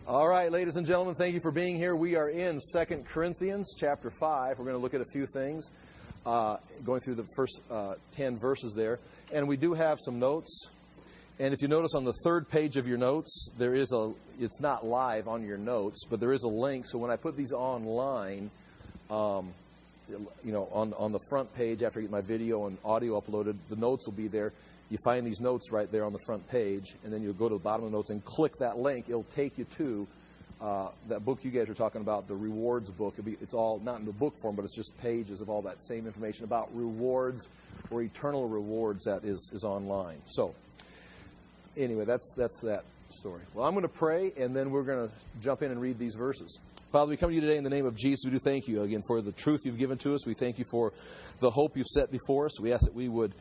All right, ladies and gentlemen, thank you for being here. We are in 2 Corinthians chapter 5. We're going to look at a few things, going through the first 10 verses there. And we do have some notes. And if you notice on the third page of your notes, it's not live on your notes, but there is a link. So when I put these online, on the front page after I get my video and audio uploaded, the notes will be there. You find these notes right there on the front page, and then you'll go to the bottom of the notes and click that link. It'll take you to that book you guys were talking about, the rewards book. It's all not in the book form, but it's just pages of all that same information about rewards or eternal rewards that is online. So anyway, that's that story. Well, I'm going to pray, and then we're going to jump in and read these verses. Father, we come to you today in the name of Jesus. We do thank you again for the truth you've given to us. We thank you for the hope you've set before us. We ask that we would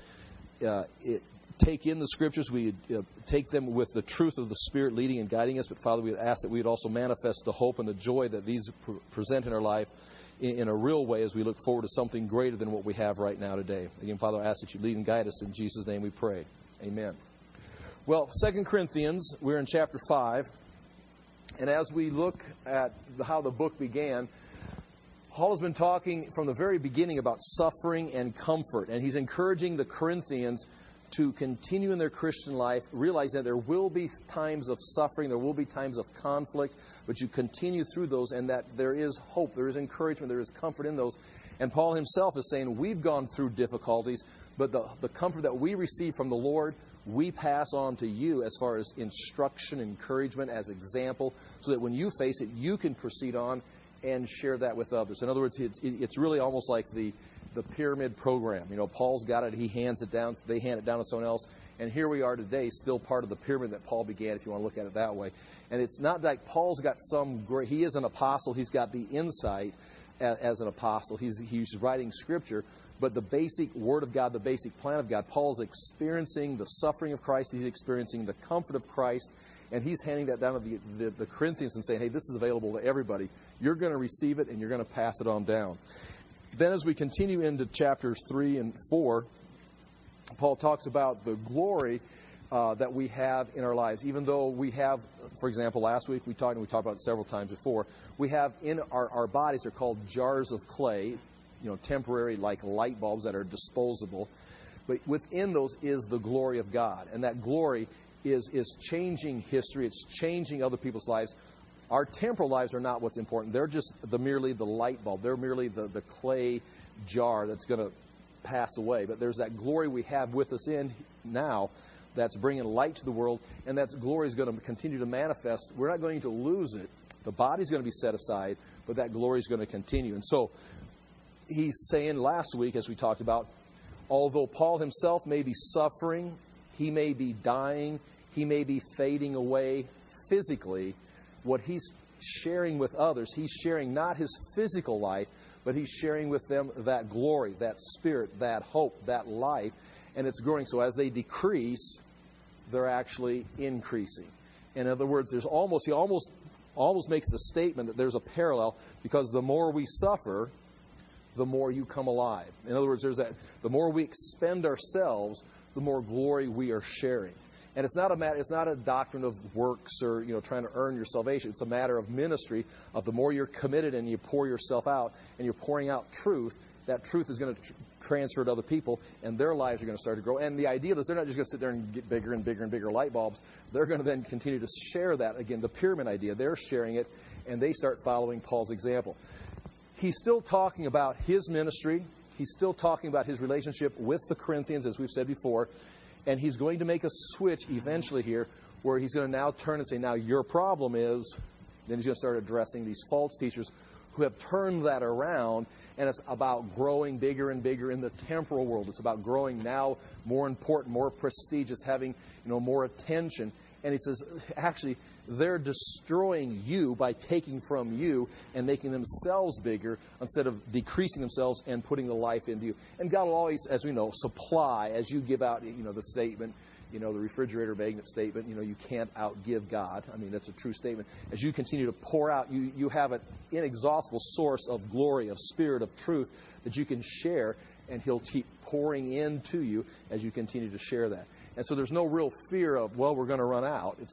take in the Scriptures. We take them with the truth of the Spirit leading and guiding us. But, Father, we ask that we would also manifest the hope and the joy that these present in our life in a real way as we look forward to something greater than what we have right now today. Again, Father, I ask that you lead and guide us. In Jesus' name we pray. Amen. Well, 2 Corinthians, we're in chapter 5. And as we look at how the book began, Paul has been talking from the very beginning about suffering and comfort. And he's encouraging the Corinthians to continue in their Christian life, realizing that there will be times of suffering, there will be times of conflict, but you continue through those, and that there is hope, there is encouragement, there is comfort in those. And Paul himself is saying, we've gone through difficulties, but the comfort that we receive from the Lord, we pass on to you as far as instruction, encouragement, as example, so that when you face it, you can proceed on and share that with others. In other words, it's really almost like the pyramid program. Paul's got it, he hands it down, they hand it down to someone else, and here we are today, still part of the pyramid that Paul began, if you want to look at it that way. And it's not like Paul's got he is an apostle, he's got the insight as an apostle, he's writing Scripture, but the basic Word of God, the basic plan of God, Paul's experiencing the suffering of Christ, he's experiencing the comfort of Christ, and he's handing that down to the Corinthians and saying, hey, this is available to everybody. You're going to receive it, and you're going to pass it on down. Then as we continue into chapters 3 and 4, Paul talks about the glory that we have in our lives. Even though we have, for example, last week we talked about it several times before, we have in our bodies are called jars of clay, temporary like light bulbs that are disposable. But within those is the glory of God. And that glory is changing history. It's changing other people's lives. Our temporal lives are not what's important. They're just merely the light bulb. They're merely the clay jar that's going to pass away. But there's that glory we have with us in now that's bringing light to the world, and that glory is going to continue to manifest. We're not going to lose it. The body's going to be set aside, but that glory is going to continue. And so he's saying last week, as we talked about, although Paul himself may be suffering, he may be dying, he may be fading away physically, what he's sharing with others, he's sharing not his physical life, but he's sharing with them that glory, that spirit, that hope, that life, and it's growing. So as they decrease, they're actually increasing. In other words, he almost makes the statement that there's a parallel, because the more we suffer, the more you come alive. In other words, the more we expend ourselves, the more glory we are sharing. And it's not a doctrine of works or trying to earn your salvation. It's a matter of ministry, of the more you're committed and you pour yourself out and you're pouring out truth, that truth is going to transfer to other people, and their lives are going to start to grow. And the idea is they're not just going to sit there and get bigger and bigger and bigger light bulbs. They're going to then continue to share that. Again, the pyramid idea, they're sharing it, and they start following Paul's example. He's still talking about his ministry. He's still talking about his relationship with the Corinthians, as we've said before. And he's going to make a switch eventually here where he's going to now turn and say, now your problem is, then he's going to start addressing these false teachers who have turned that around, and it's about growing bigger and bigger in the temporal world. It's about growing now more important, more prestigious, having more attention. And he says, actually, they're destroying you by taking from you and making themselves bigger instead of decreasing themselves and putting the life into you. And God will always, as we know, supply as you give out, the statement, the refrigerator magnet statement, you can't outgive God. I mean, that's a true statement. As you continue to pour out, you have an inexhaustible source of glory, of spirit, of truth that you can share, and He'll keep pouring into you as you continue to share that. And so there's no real fear of, we're going to run out. It's like,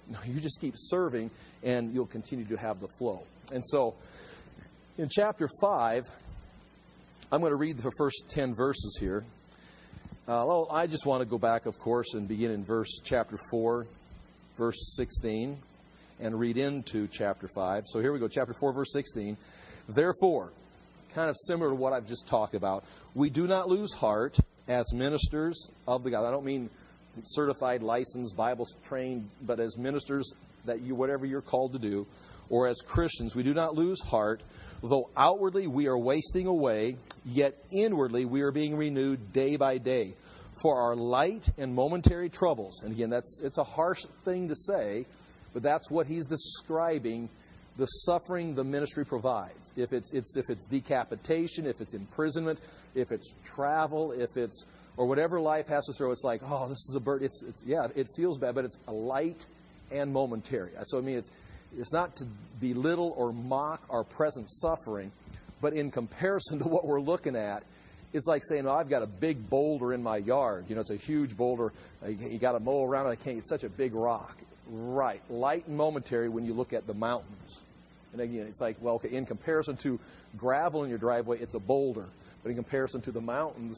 No, you just keep serving, and you'll continue to have the flow. And so, in chapter 5, I'm going to read the first 10 verses here. Well, I just want to go back, of course, and begin in chapter 4, verse 16, and read into chapter 5. So here we go, chapter 4, verse 16. Therefore, kind of similar to what I've just talked about, we do not lose heart as ministers of the gospel. I don't mean certified, licensed, Bible trained, but as ministers that whatever you're called to do, or as Christians, we do not lose heart, though outwardly we are wasting away, yet inwardly we are being renewed day by day. For our light and momentary troubles, and again, it's a harsh thing to say, but that's what he's describing, the suffering the ministry provides. If it's decapitation, if it's imprisonment, if it's travel, if it's or whatever life has to throw, it's like, oh, this is a burden. It feels bad, but it's a light and momentary. So I mean, it's not to belittle or mock our present suffering, but in comparison to what we're looking at, it's like saying, I've got a big boulder in my yard. It's a huge boulder. You got to mow around it. It's such a big rock. Right. Light and momentary when you look at the mountains. And again, it's like, well, okay, in comparison to gravel in your driveway, it's a boulder. But in comparison to the mountains,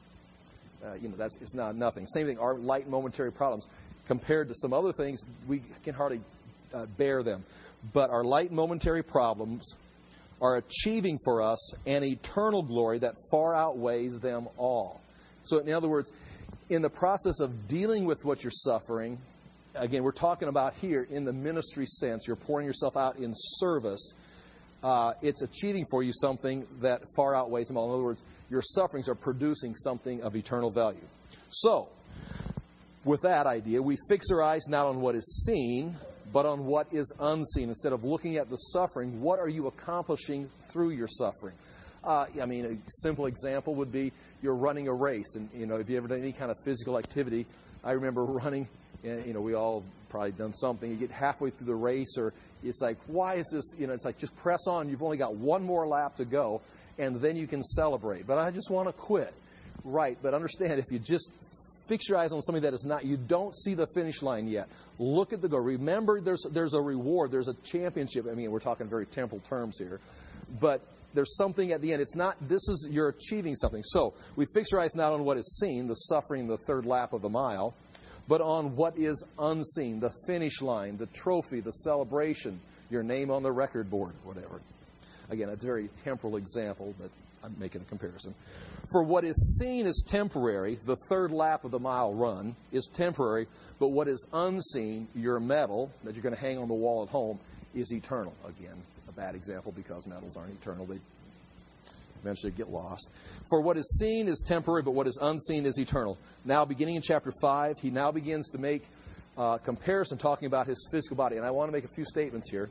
it's not nothing. Same thing, our light and momentary problems. Compared to some other things, we can hardly bear them. But our light and momentary problems are achieving for us an eternal glory that far outweighs them all. So in other words, in the process of dealing with what you're suffering, again, we're talking about here in the ministry sense, you're pouring yourself out in service, it's achieving for you something that far outweighs them all. In other words, your sufferings are producing something of eternal value. So, with that idea, we fix our eyes not on what is seen, but on what is unseen. Instead of looking at the suffering, what are you accomplishing through your suffering? A simple example would be you're running a race. And, if you ever done any kind of physical activity, I remember running, and, we all probably done something. You get halfway through the race, or it's like, why is this? It's like, just press on. You've only got one more lap to go, and then you can celebrate. But I just want to quit. Right, but understand, if you just fix your eyes on something that is not, you don't see the finish line yet. Look at the goal. Remember, there's a reward. There's a championship. We're talking very temporal terms here. But there's something at the end. It's not, you're achieving something. So, we fix our eyes not on what is seen, the suffering, the third lap of the mile, but on what is unseen, the finish line, the trophy, the celebration, your name on the record board, whatever. Again, that's a very temporal example, but I'm making a comparison. For what is seen is temporary. The third lap of the mile run is temporary, but what is unseen, your medal that you're going to hang on the wall at home, is eternal. Again, a bad example because medals aren't eternal. They eventually get lost. For what is seen is temporary, but what is unseen is eternal. Now, beginning in chapter 5, he now begins to make comparison, talking about his physical body. And I want to make a few statements here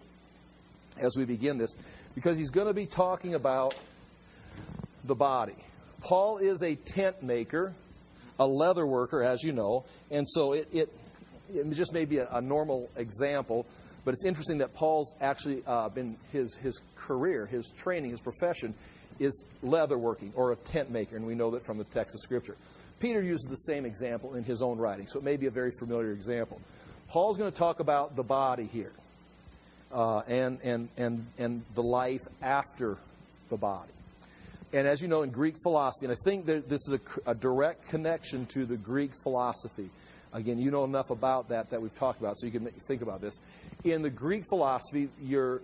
as we begin this, because he's going to be talking about the body. Paul is a tent maker, a leather worker, as you know, and so it just may be a normal example, but it's interesting that Paul's actually been his career, his training, his profession is leather working or a tent maker, and we know that from the text of Scripture. Peter uses the same example in his own writing, so it may be a very familiar example. Paul's going to talk about the body here, and the life after the body. And as you know, in Greek philosophy, and I think that this is a direct connection to the Greek philosophy. Again, you know enough about that we've talked about, so you can think about this. In the Greek philosophy, your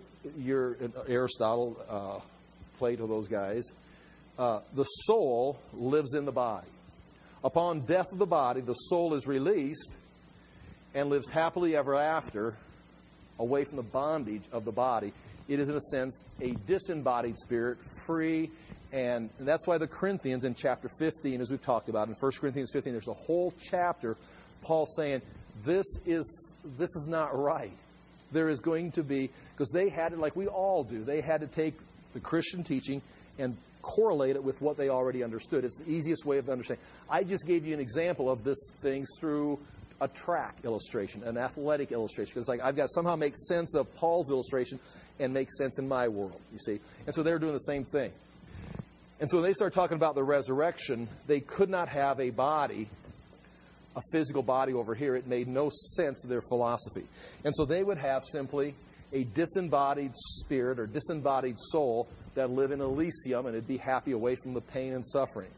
Aristotle, Plato, those guys, the soul lives in the body. Upon death of the body, the soul is released and lives happily ever after, away from the bondage of the body. It is, in a sense, a disembodied spirit, free. And that's why the Corinthians in chapter 15, as we've talked about, in 1 Corinthians 15, there's a whole chapter, Paul saying, this is not right. There is going to be, because they had to, like we all do, they had to take the Christian teaching and correlate it with what they already understood. It's the easiest way of understanding. I just gave you an example of this thing through a track illustration, an athletic illustration. Because I've got to somehow make sense of Paul's illustration and make sense in my world, you see. And so they're doing the same thing. And so when they start talking about the resurrection, they could not have a body a physical body over here. It made no sense to their philosophy. And so they would have simply a disembodied spirit or disembodied soul that live in Elysium, and it'd be happy away from the pain and suffering.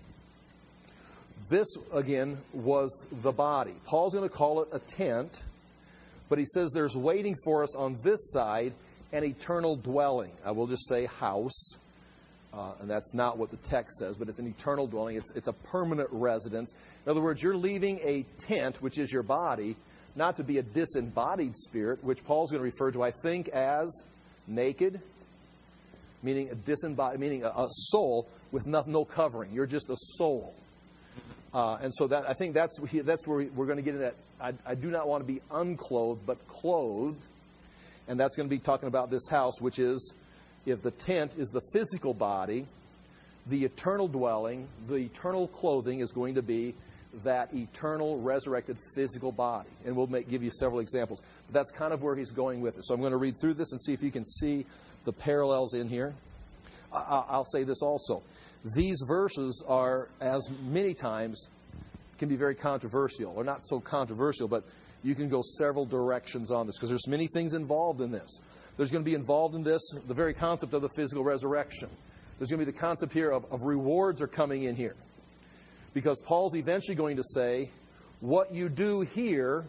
This, again, was the body. Paul's going to call it a tent, but he says there's waiting for us on this side an eternal dwelling. I will just say house, and that's not what the text says, but it's an eternal dwelling. It's a permanent residence. In other words, you're leaving a tent, which is your body, not to be a disembodied spirit, which Paul's going to refer to, I think, as naked, meaning a soul with no covering. You're just a soul. And so I think that's where we're going to get into that. I do not want to be unclothed, but clothed. And that's going to be talking about this house, which is, if the tent is the physical body, the eternal dwelling, the eternal clothing is going to be that eternal resurrected physical body. And we'll give you several examples. But that's kind of where he's going with it. So I'm going to read through this and see if you can see the parallels in here. I'll say this also. These verses are, as many times, can be very controversial. Or not so controversial, but you can go several directions on this, because there's many things involved in this. There's going to be involved in this the very concept of the physical resurrection. There's going to be the concept here of rewards are coming in here. Because Paul's eventually going to say, what you do here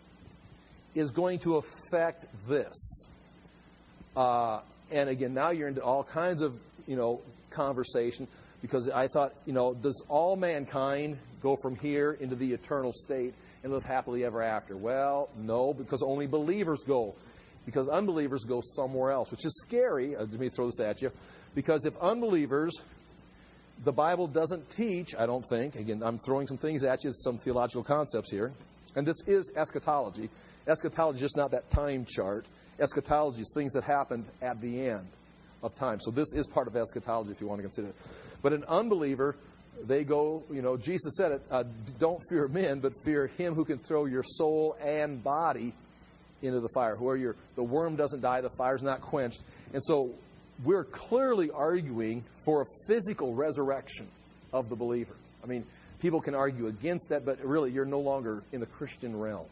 is going to affect this. And again, now you're into all kinds of, conversation. Because I thought, does all mankind go from here into the eternal state and live happily ever after? Well, no, because only believers go. Because unbelievers go somewhere else, which is scary. Let me throw this at you. Because if unbelievers, the Bible doesn't teach, I don't think. Again, I'm throwing some things at you, some theological concepts here. And this is eschatology. Eschatology is just not that time chart. Eschatology is things that happened at the end of time. So this is part of eschatology if you want to consider it. But an unbeliever, they go, Jesus said it, don't fear men, but fear him who can throw your soul and body into the fire. Where the worm doesn't die, the fire's not quenched. And so we're clearly arguing for a physical resurrection of the believer. I mean, people can argue against that, but really you're no longer in the Christian realm.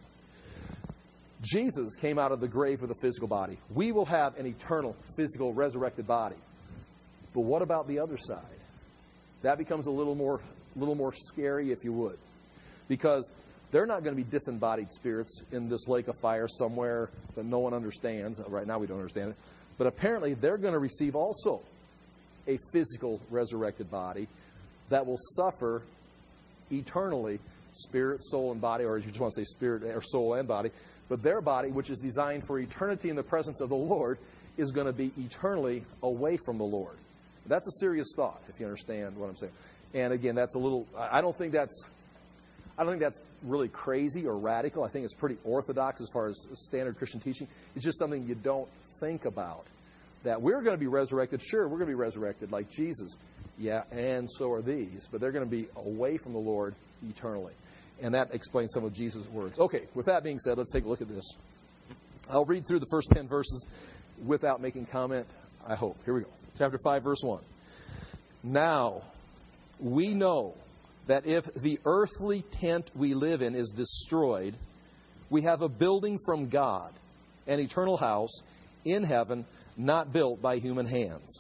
Jesus came out of the grave with a physical body. We will have an eternal, physical, resurrected body. But what about the other side? That becomes a little more scary, if you would. Because they're not going to be disembodied spirits in this lake of fire somewhere that no one understands. Right now we don't understand it. But apparently they're going to receive also a physical resurrected body that will suffer eternally, spirit, soul, and body, or if you just want to say spirit or soul and body. But their body, which is designed for eternity in the presence of the Lord, is going to be eternally away from the Lord. That's a serious thought, if you understand what I'm saying. And again, that's a little, I don't think that's really crazy or radical. I think it's pretty orthodox as far as standard Christian teaching. It's just something you don't think about. That we're going to be resurrected. Sure, we're going to be resurrected like Jesus. Yeah, and so are these. But they're going to be away from the Lord eternally. And that explains some of Jesus' words. Okay, with that being said, let's take a look at this. I'll read through the first 10 verses without making comment, I hope. Here we go. Chapter 5, verse 1. Now, we know that if the earthly tent we live in is destroyed, we have a building from God, an eternal house in heaven, not built by human hands.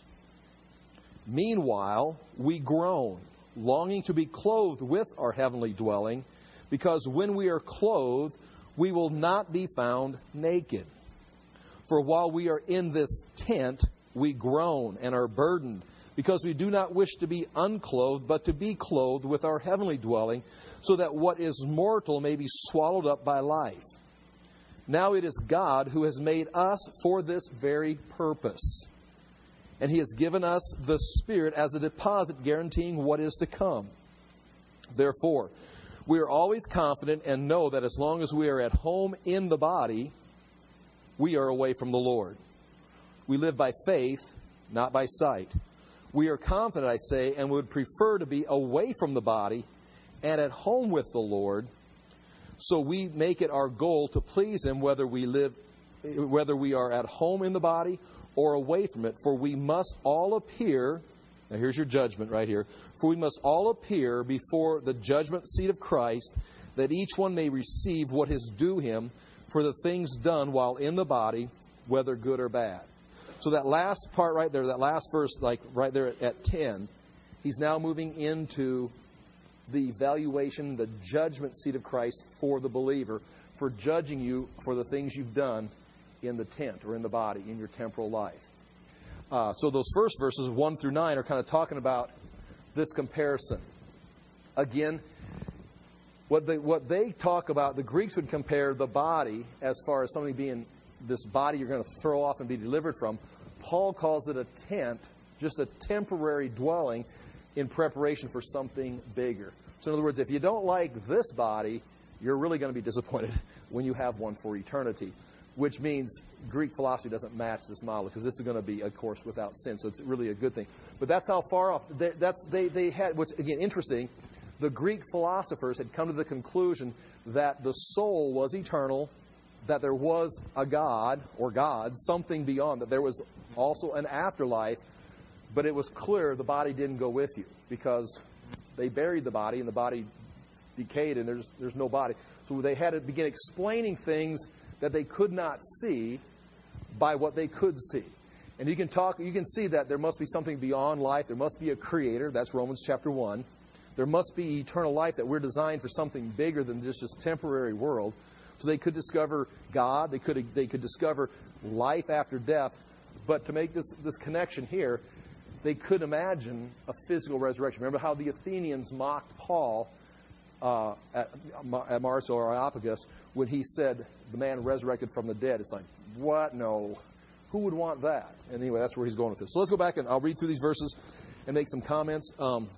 Meanwhile, we groan, longing to be clothed with our heavenly dwelling, because when we are clothed, we will not be found naked. For while we are in this tent, we groan and are burdened, because we do not wish to be unclothed, but to be clothed with our heavenly dwelling, so that what is mortal may be swallowed up by life. Now it is God who has made us for this very purpose. And He has given us the Spirit as a deposit guaranteeing what is to come. Therefore, we are always confident and know that as long as we are at home in the body, we are away from the Lord. We live by faith, not by sight. We are confident, I say, and would prefer to be away from the body and at home with the Lord. So we make it our goal to please Him whether we are at home in the body or away from it. For we must all appear, now here's your judgment right here, for we must all appear before the judgment seat of Christ, that each one may receive what is due him for the things done while in the body, whether good or bad. So that last part right there, that last verse, like right there at 10, he's now moving into the evaluation, the judgment seat of Christ for the believer, for judging you for the things you've done in the tent or in the body, in your temporal life. So those first verses, 1 through 9, are kind of talking about this comparison. Again, what they talk about, the Greeks would compare the body as far as something being this body you're going to throw off and be delivered from. Paul calls it a tent, just a temporary dwelling in preparation for something bigger. So in other words, if you don't like this body, you're really going to be disappointed when you have one for eternity, which means Greek philosophy doesn't match this model, because this is going to be, of course, without sin. So it's really a good thing. But that's how far off. They had, what's again interesting, the Greek philosophers had come to the conclusion that the soul was eternal, that there was a God or gods, something beyond, that there was also an afterlife, but it was clear the body didn't go with you, because they buried the body and the body decayed and there's no body. So they had to begin explaining things that they could not see by what they could see. And you can see that there must be something beyond life. There must be a creator. That's Romans chapter 1. There must be eternal life, that we're designed for something bigger than just this temporary world. So they could discover God. They could discover life after death. But to make this connection here, they could imagine a physical resurrection. Remember how the Athenians mocked Paul at Mars or Areopagus when he said the man resurrected from the dead. It's like, what? No. Who would want that? And anyway, that's where he's going with this. So let's go back and I'll read through these verses and make some comments.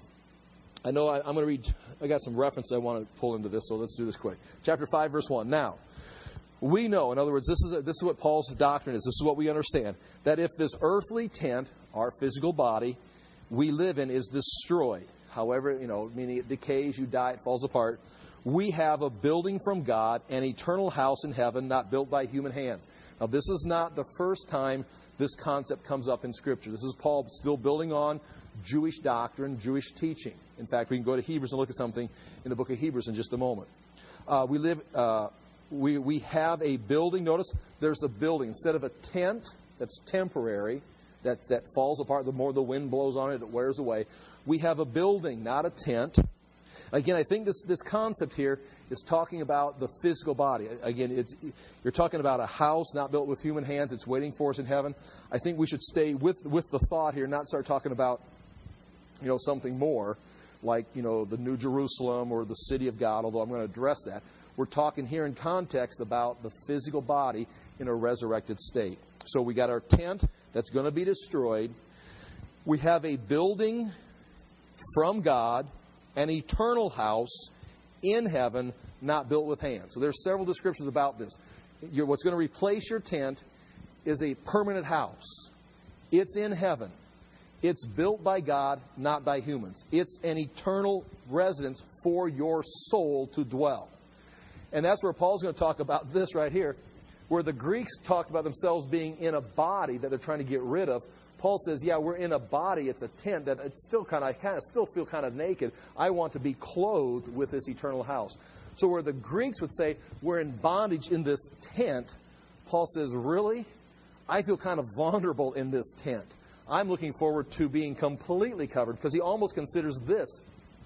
I know I'm going to read, I got some reference I want to pull into this, so let's do this quick. Chapter 5, verse 1. Now, we know, in other words, this is what Paul's doctrine is. This is what we understand, that if this earthly tent, our physical body, we live in is destroyed, however, meaning it decays, you die, it falls apart, we have a building from God, an eternal house in heaven, not built by human hands. Now, this is not the first time this concept comes up in Scripture. This is Paul still building on Jewish doctrine, Jewish teaching. In fact, we can go to Hebrews and look at something in the book of Hebrews in just a moment. We have a building. Notice there's a building. Instead of a tent that's temporary, that falls apart, the more the wind blows on it, it wears away. We have a building, not a tent. Again, I think this concept here is talking about the physical body. Again, you're talking about a house not built with human hands. It's waiting for us in heaven. I think we should stay with the thought here, not start talking about something more like the New Jerusalem or the city of God, although I'm going to address that. We're talking here in context about the physical body in a resurrected state. So we got our tent that's going to be destroyed. We have a building from God, an eternal house in heaven, not built with hands. So there's several descriptions about this. What's going to replace your tent is a permanent house. It's in heaven. It's built by God, not by humans. It's an eternal residence for your soul to dwell. And that's where Paul's going to talk about this right here, where the Greeks talked about themselves being in a body that they're trying to get rid of. Paul says, yeah, we're in a body. It's a tent that it's still I still feel kind of naked. I want to be clothed with this eternal house. So where the Greeks would say, we're in bondage in this tent, Paul says, really? I feel kind of vulnerable in this tent. I'm looking forward to being completely covered, because he almost considers this,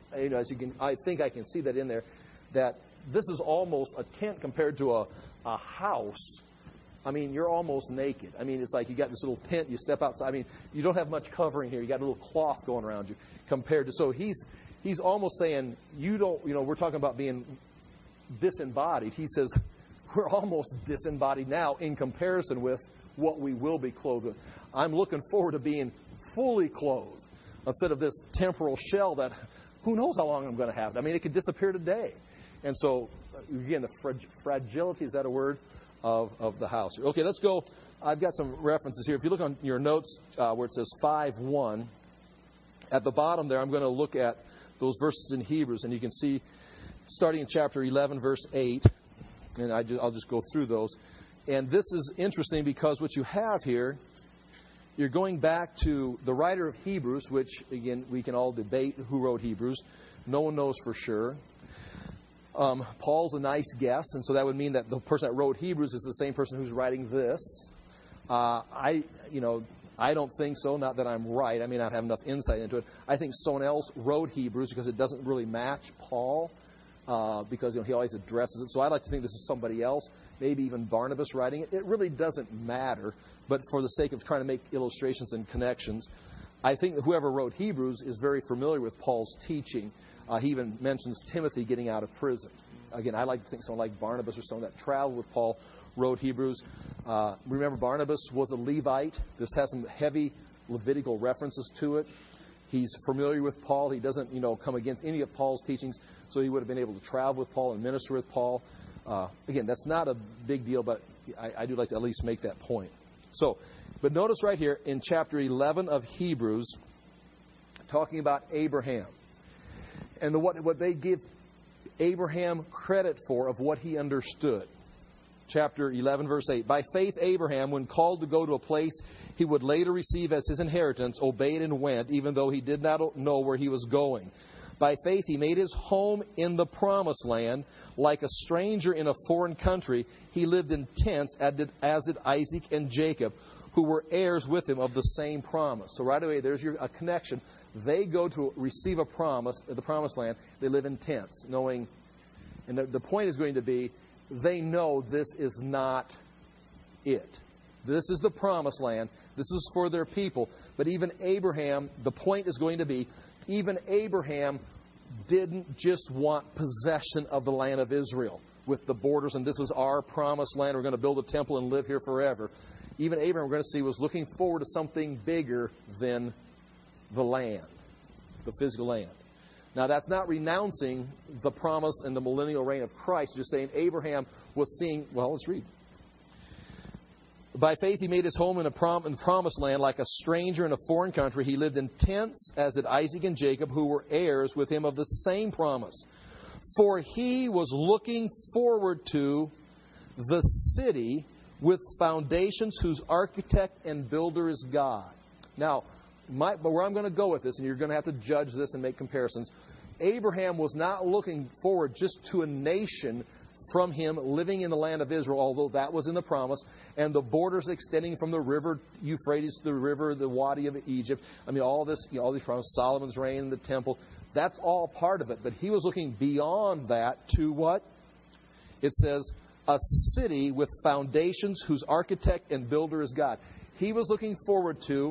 I think I can see that in there, that this is almost a tent compared to a house. I mean, you're almost naked. I mean, it's like you got this little tent, you step outside. I mean, you don't have much covering here. You got a little cloth going around you compared to, so he's almost saying, we're talking about being disembodied. He says, we're almost disembodied now in comparison with what we will be clothed with. I'm looking forward to being fully clothed instead of this temporal shell that who knows how long I'm going to have. I mean, it could disappear today. And so, again, the fragility, is that a word, of the house. Okay, let's go. I've got some references here. If you look on your notes where it says 5:1, at the bottom there, I'm going to look at those verses in Hebrews, and you can see, starting in chapter 11, verse 8, and I'll just go through those. And this is interesting because what you have here, you're going back to the writer of Hebrews, which, again, we can all debate who wrote Hebrews. No one knows for sure. Paul's a nice guess, and so that would mean that the person that wrote Hebrews is the same person who's writing this. I don't think so. Not that I'm right. I may not have enough insight into it. I think someone else wrote Hebrews because it doesn't really match Paul, because he always addresses it. So I'd like to think this is somebody else, maybe even Barnabas writing it. It really doesn't matter, but for the sake of trying to make illustrations and connections, I think that whoever wrote Hebrews is very familiar with Paul's teaching. He even mentions Timothy getting out of prison. Again, I like to think someone like Barnabas or someone that traveled with Paul wrote Hebrews. Remember, Barnabas was a Levite. This has some heavy Levitical references to it. He's familiar with Paul. He doesn't, come against any of Paul's teachings, so he would have been able to travel with Paul and minister with Paul. Again, that's not a big deal, but I do like to at least make that point. But notice right here in chapter 11 of Hebrews, talking about Abraham, and what they give Abraham credit for of what he understood. Chapter 11, verse 8. By faith, Abraham, when called to go to a place he would later receive as his inheritance, obeyed and went, even though he did not know where he was going. By faith, he made his home in the promised land. Like a stranger in a foreign country, he lived in tents, as did Isaac and Jacob, who were heirs with him of the same promise. So right away, there's a connection. They go to receive a promise, the promised land. They live in tents, knowing, and the point is going to be, they know this is not it. This is the promised land. This is for their people. But even Abraham, the point is going to be, even Abraham didn't just want possession of the land of Israel with the borders, and this is our promised land. We're going to build a temple and live here forever. Even Abraham, we're going to see, was looking forward to something bigger than the land, the physical land. Now, that's not renouncing the promise and the millennial reign of Christ. Just saying Abraham was seeing, well, let's read. By faith, he made his home in the promised land like a stranger in a foreign country. He lived in tents, as did Isaac and Jacob, who were heirs with him of the same promise. For he was looking forward to the city with foundations whose architect and builder is God. Now, but where I'm going to go with this, and you're going to have to judge this and make comparisons, Abraham was not looking forward just to a nation from him living in the land of Israel, although that was in the promise, and the borders extending from the river Euphrates to the river, the Wadi of Egypt. I mean, all this, all these promises, Solomon's reign, the temple, that's all part of it. But he was looking beyond that to what? It says, a city with foundations whose architect and builder is God. He was looking forward to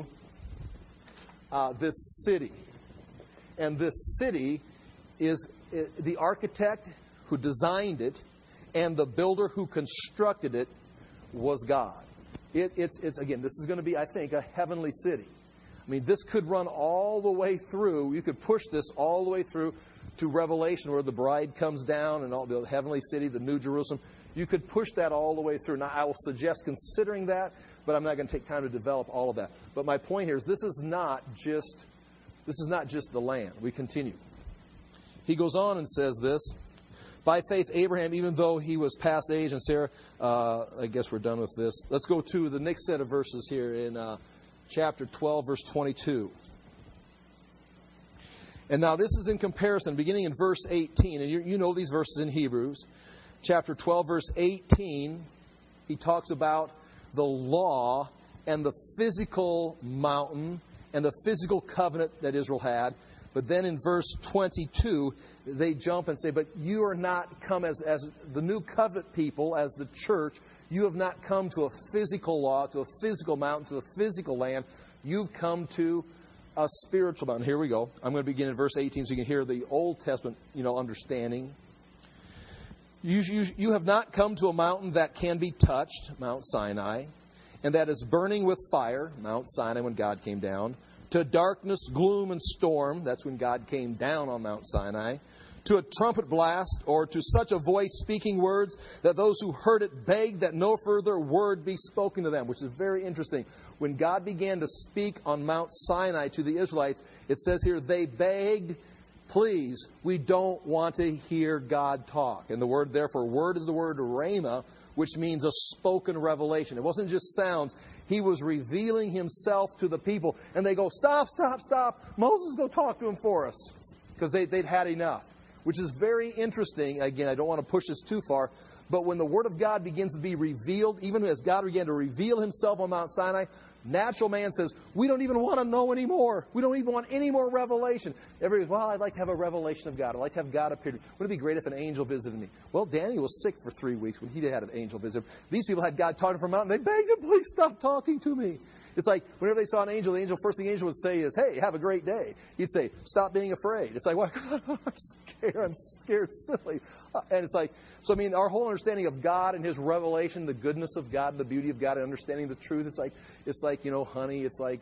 this city. And this city is the architect who designed it and the builder who constructed it was God. It's again, this is going to be, I think, a heavenly city. I mean, this could run all the way through. You could push this all the way through to Revelation, where the bride comes down and all the heavenly city, the New Jerusalem. You could push that all the way through. Now, I will suggest considering that, but I'm not going to take time to develop all of that. But my point here is this is not just the land. We continue. He goes on and says this. By faith, Abraham, even though he was past age, and Sarah, I guess we're done with this. Let's go to the next set of verses here in chapter 12, verse 22. And now this is in comparison, beginning in verse 18. And you know these verses in Hebrews. Chapter 12, verse 18, he talks about the law and the physical mountain and the physical covenant that Israel had. But then in verse 22, they jump and say, but you are not come as the new covenant people, as the church. You have not come to a physical law, to a physical mountain, to a physical land. You've come to a spiritual mountain. Here we go. I'm going to begin in verse 18 so you can hear the Old Testament, understanding. You have not come to a mountain that can be touched, Mount Sinai, and that is burning with fire, Mount Sinai when God came down, to darkness, gloom, and storm, that's when God came down on Mount Sinai, to a trumpet blast, or to such a voice speaking words that those who heard it begged that no further word be spoken to them, which is very interesting. When God began to speak on Mount Sinai to the Israelites, it says here, they begged, please, we don't want to hear God talk. And the word, therefore, word is the word rhema, which means a spoken revelation. It wasn't just sounds. He was revealing himself to the people. And they go, stop, stop, stop. Moses, go talk to him for us. Because they'd had enough. which is very interesting. Again, I don't want to push this too far, but when the Word of God begins to be revealed, even as God began to reveal Himself on Mount Sinai, natural man says, we don't even want to know anymore. We don't even want any more revelation. Everybody goes, well, I'd like to have a revelation of God. I'd like to have God appear to me. Wouldn't it be great if an angel visited me? Well, Daniel was sick for 3 weeks when he had an angel visit him. These people had God talking from a mountain. They begged him, please stop talking to me. It's like whenever they saw an angel, first thing the angel would say is, hey, have a great day. He'd say, stop being afraid. It's like, well, I'm scared silly. And it's like, so I mean, our whole understanding of God and His revelation, the goodness of God, and the beauty of God, and understanding the truth, it's like, honey, it's like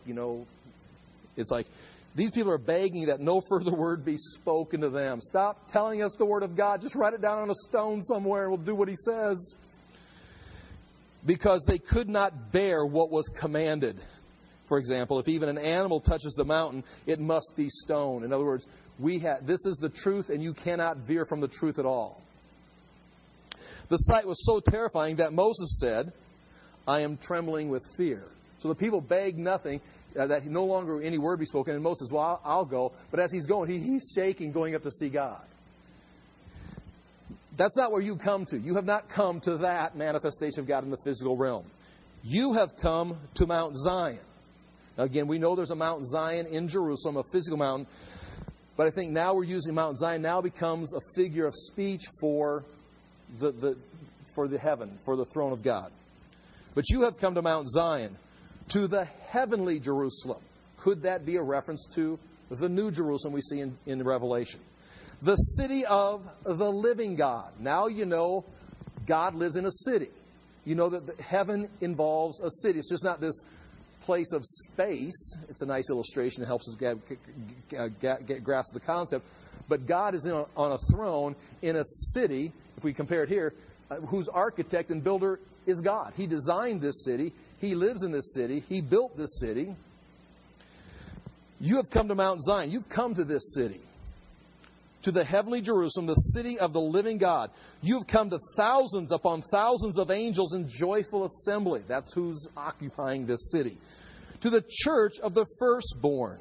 these people are begging that no further word be spoken to them. Stop telling us the Word of God. Just write it down on a stone somewhere and we'll do what He says. Because they could not bear what was commanded. For example, if even an animal touches the mountain, it must be stoned. In other words, this is the truth and you cannot veer from the truth at all. The sight was so terrifying that Moses said, I am trembling with fear. So the people begged nothing, that no longer any word be spoken. And Moses, well, I'll go. But as he's going, he's shaking, going up to see God. That's not where you come to. You have not come to that manifestation of God in the physical realm. You have come to Mount Zion. Now, again, we know there's a Mount Zion in Jerusalem, a physical mountain. But I think now we're using Mount Zion now becomes a figure of speech for the heaven, for the throne of God. But you have come to Mount Zion, to the heavenly Jerusalem. Could that be a reference to the new Jerusalem we see in Revelation? The city of the living God. Now you know God lives in a city. You know that heaven involves a city. It's just not this place of space. It's a nice illustration. It helps us grasp the concept. But God is on a throne in a city, if we compare it here, whose architect and builder is God. He designed this city. He lives in this city. He built this city. You have come to Mount Zion. You've come to this city. To the heavenly Jerusalem, the city of the living God. You've come to thousands upon thousands of angels in joyful assembly. That's who's occupying this city. To the church of the firstborn.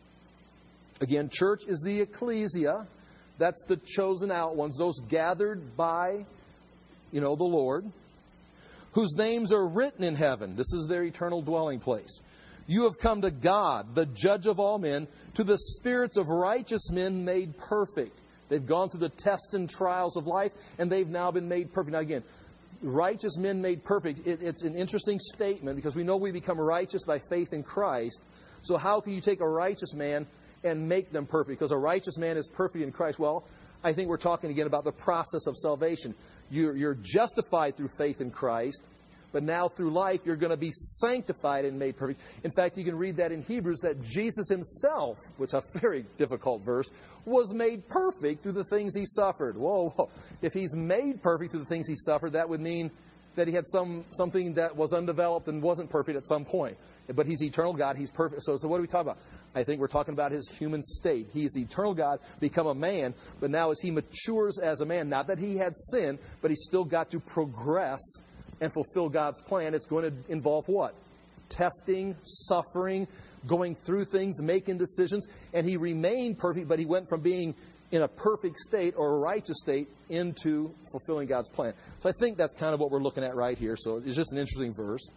Again, church is the ecclesia. That's the chosen out ones, those gathered by, the Lord, whose names are written in heaven. This is their eternal dwelling place. You have come to God, the judge of all men, to the spirits of righteous men made perfect. They've gone through the tests and trials of life, and they've now been made perfect. Now again, righteous men made perfect. It's an interesting statement because we know we become righteous by faith in Christ. So how can you take a righteous man and make them perfect? Because a righteous man is perfect in Christ. Well, I think we're talking again about the process of salvation. You're justified through faith in Christ. But now through life, you're going to be sanctified and made perfect. In fact, you can read that in Hebrews that Jesus Himself, which is a very difficult verse, was made perfect through the things He suffered. Whoa. If He's made perfect through the things He suffered, that would mean that He had something that was undeveloped and wasn't perfect at some point. But He's eternal God. He's perfect. So what are we talking about? I think we're talking about His human state. He is eternal God, become a man. But now as He matures as a man, not that He had sin, but He's still got to progress and fulfill God's plan. It's going to involve what? Testing, suffering, going through things, making decisions. And He remained perfect, but He went from being in a perfect state or a righteous state into fulfilling God's plan. So I think that's kind of what we're looking at right here. So it's just an interesting verse.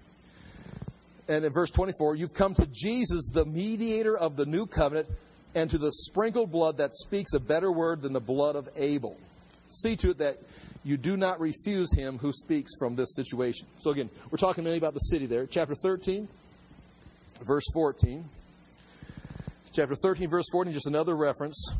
And in verse 24, you've come to Jesus, the mediator of the new covenant, and to the sprinkled blood that speaks a better word than the blood of Abel. See to it that you do not refuse Him who speaks from this situation. So again, we're talking mainly about the city there. Chapter 13, verse 14. Chapter 13, verse 14, just another reference.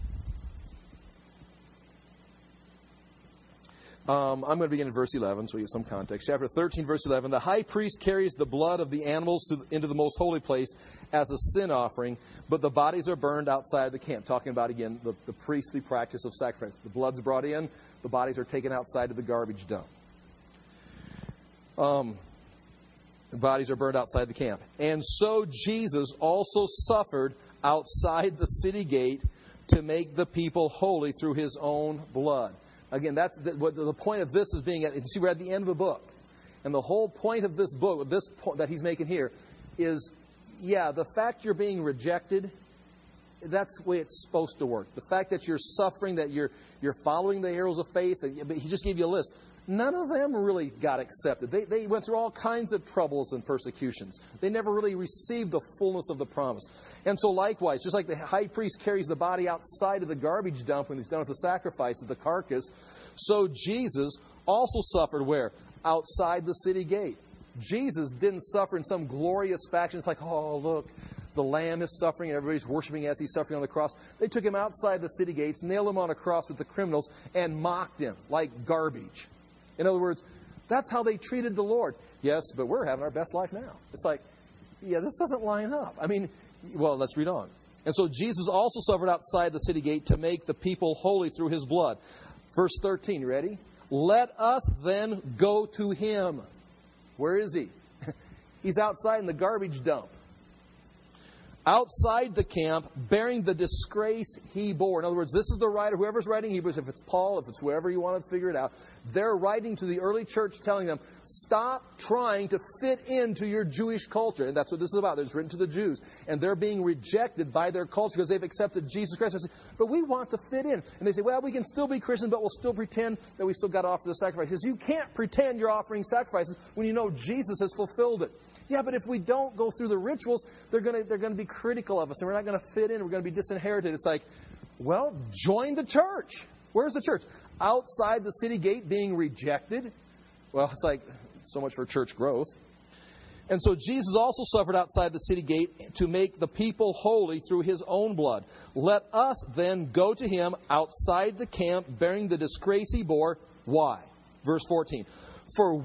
I'm going to begin in verse 11, so we get some context. Chapter 13, verse 11. The high priest carries the blood of the animals into the most holy place as a sin offering, but the bodies are burned outside the camp. Talking about, again, the priestly practice of sacrifice. The blood's brought in, the bodies are taken outside to the garbage dump. The bodies are burned outside the camp. And so Jesus also suffered outside the city gate to make the people holy through His own blood. Again, that's what the point of this is being. You see, we're at the end of the book. And the whole point of this book, this point that he's making here, is, the fact you're being rejected that's the way it's supposed to work. The fact that you're suffering, that you're following the arrows of faith, he just gave you a list. None of them really got accepted. They went through all kinds of troubles and persecutions. They never really received the fullness of the promise. And so likewise, just like the high priest carries the body outside of the garbage dump when he's done with the sacrifice of the carcass, so Jesus also suffered where? Outside the city gate. Jesus didn't suffer in some glorious fashion. It's like, oh, look, the Lamb is suffering and everybody's worshiping as he's suffering on the cross. They took him outside the city gates, nailed him on a cross with the criminals, and mocked him like garbage. In other words, that's how they treated the Lord. Yes, but we're having our best life now. It's like, yeah, this doesn't line up. I mean, well, let's read on. And so Jesus also suffered outside the city gate to make the people holy through his blood. Verse 13, you ready? Let us then go to him. Where is he? He's outside in the garbage dump. Outside the camp, bearing the disgrace he bore. In other words, this is the writer, whoever's writing Hebrews, if it's Paul, if it's whoever you want to figure it out, they're writing to the early church telling them, stop trying to fit into your Jewish culture. And that's what this is about. It's written to the Jews. And they're being rejected by their culture because they've accepted Jesus Christ. They say, but we want to fit in. And they say, well, we can still be Christians, but we'll still pretend that we still got to offer the sacrifice. Because you can't pretend you're offering sacrifices when you know Jesus has fulfilled it. Yeah, but if we don't go through the rituals, they're going to be critical of us, and we're not going to fit in. We're going to be disinherited. It's like, well, join the church. Where's the church? Outside the city gate being rejected? Well, it's like, so much for church growth. And so Jesus also suffered outside the city gate to make the people holy through his own blood. Let us then go to him outside the camp, bearing the disgrace he bore. Why? Verse 14. For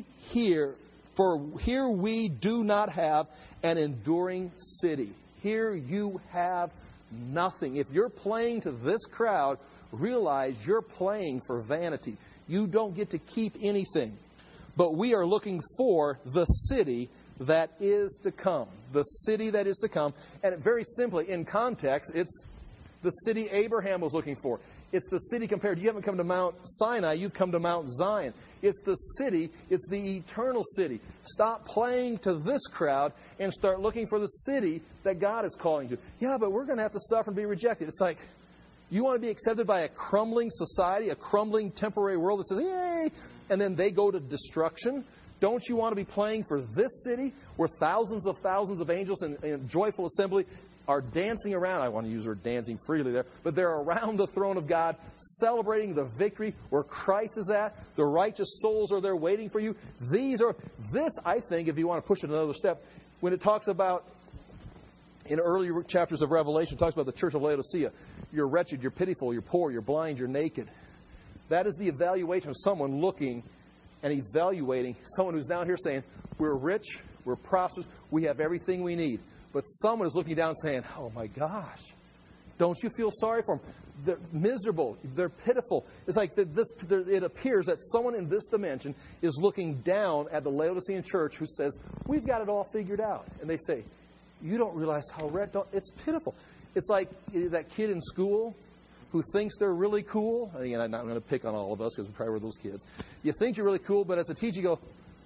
here we do not have an enduring city. Here you have nothing. If you're playing to this crowd, realize you're playing for vanity. You don't get to keep anything. But we are looking for the city that is to come. The city that is to come. And very simply, in context, it's the city Abraham was looking for. It's the city compared. You haven't come to Mount Sinai, you've come to Mount Zion. It's the city, it's the eternal city. Stop playing to this crowd and start looking for the city that God is calling you to. Yeah, but we're going to have to suffer and be rejected. It's like, you want to be accepted by a crumbling society, a crumbling temporary world that says, yay, and then they go to destruction? Don't you want to be playing for this city where thousands of angels in joyful assembly are dancing around? I want to use the word dancing freely there, but they're around the throne of God, celebrating the victory where Christ is at. The righteous souls are there waiting for you. This, I think, if you want to push it another step, when it talks about, in earlier chapters of Revelation, it talks about the church of Laodicea. You're wretched, you're pitiful, you're poor, you're blind, you're naked. That is the evaluation of someone looking and evaluating someone who's down here saying, we're rich, we're prosperous, we have everything we need. But someone is looking down saying, oh my gosh, don't you feel sorry for them? They're miserable. They're pitiful. It's like it appears that someone in this dimension is looking down at the Laodicean church who says, we've got it all figured out. And they say, you don't realize how it's pitiful. It's like that kid in school who thinks they're really cool. Again, I'm not going to pick on all of us because we probably were those kids. You think you're really cool, but as a teacher you go,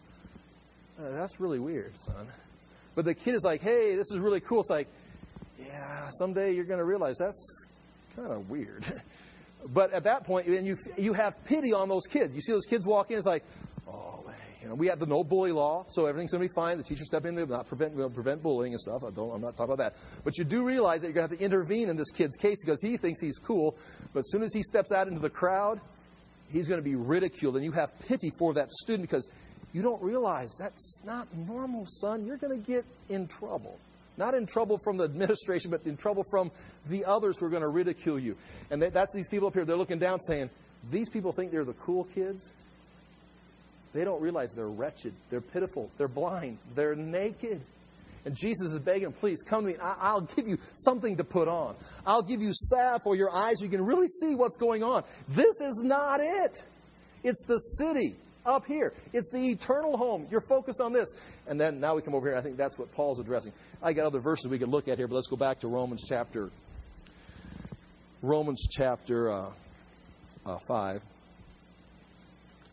that's really weird, son. But the kid is like, hey, this is really cool. It's like, yeah, someday you're going to realize that's kind of weird. But at that point, and you have pity on those kids. You see those kids walk in, it's like, oh, man, we have the no bully law, so everything's going to be fine. The teacher step in there, not prevent bullying and stuff. I'm not talking about that. But you do realize that you're going to have to intervene in this kid's case because he thinks he's cool. But as soon as he steps out into the crowd, he's going to be ridiculed. And you have pity for that student because you don't realize that's not normal, son. You're going to get in trouble. Not in trouble from the administration, but in trouble from the others who are going to ridicule you. And that's these people up here. They're looking down saying, these people think they're the cool kids. They don't realize they're wretched. They're pitiful. They're blind. They're naked. And Jesus is begging them, please come to me. I'll give you something to put on. I'll give you salve for your eyes so you can really see what's going on. This is not it. It's the city up here. It's the eternal home. You're focused on this. And then now we come over here. I think that's what Paul's addressing. I got other verses we could look at here, but let's go back to Romans chapter 5.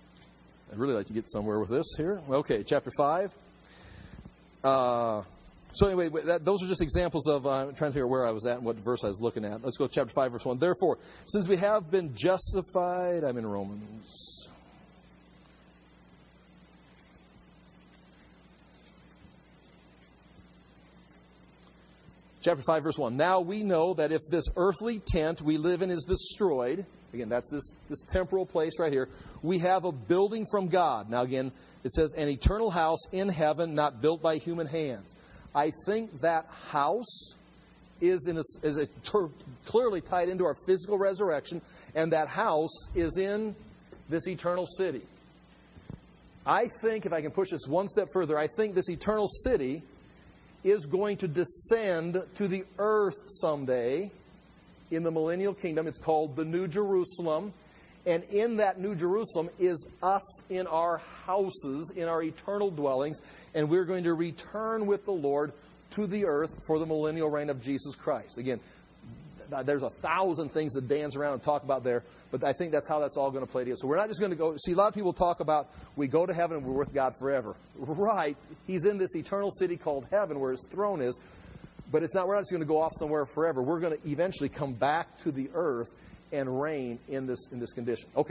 I'd really like to get somewhere with this here. Okay, chapter 5. So anyway, those are just examples of, I'm trying to figure out where I was at and what verse I was looking at. Let's go to chapter 5, verse 1. Therefore, since we have been justified, I'm in Romans. Chapter 5, verse 1. Now we know that if this earthly tent we live in is destroyed, again, that's this temporal place right here, we have a building from God. Now again, it says, an eternal house in heaven, not built by human hands. I think that house is clearly tied into our physical resurrection, and that house is in this eternal city. I think, if I can push this one step further, I think this eternal city is going to descend to the earth someday in the millennial kingdom. It's called the New Jerusalem. And in that New Jerusalem is us in our houses, in our eternal dwellings. And we're going to return with the Lord to the earth for the millennial reign of Jesus Christ. Again, there's 1,000 things that dance around and talk about there. But I think that's how that's all going to play together. So we're not just going to go... See, a lot of people talk about we go to heaven and we're with God forever. Right. He's in this eternal city called heaven where His throne is. But it's not, we're not just going to go off somewhere forever. We're going to eventually come back to the earth and reign in this condition. Okay,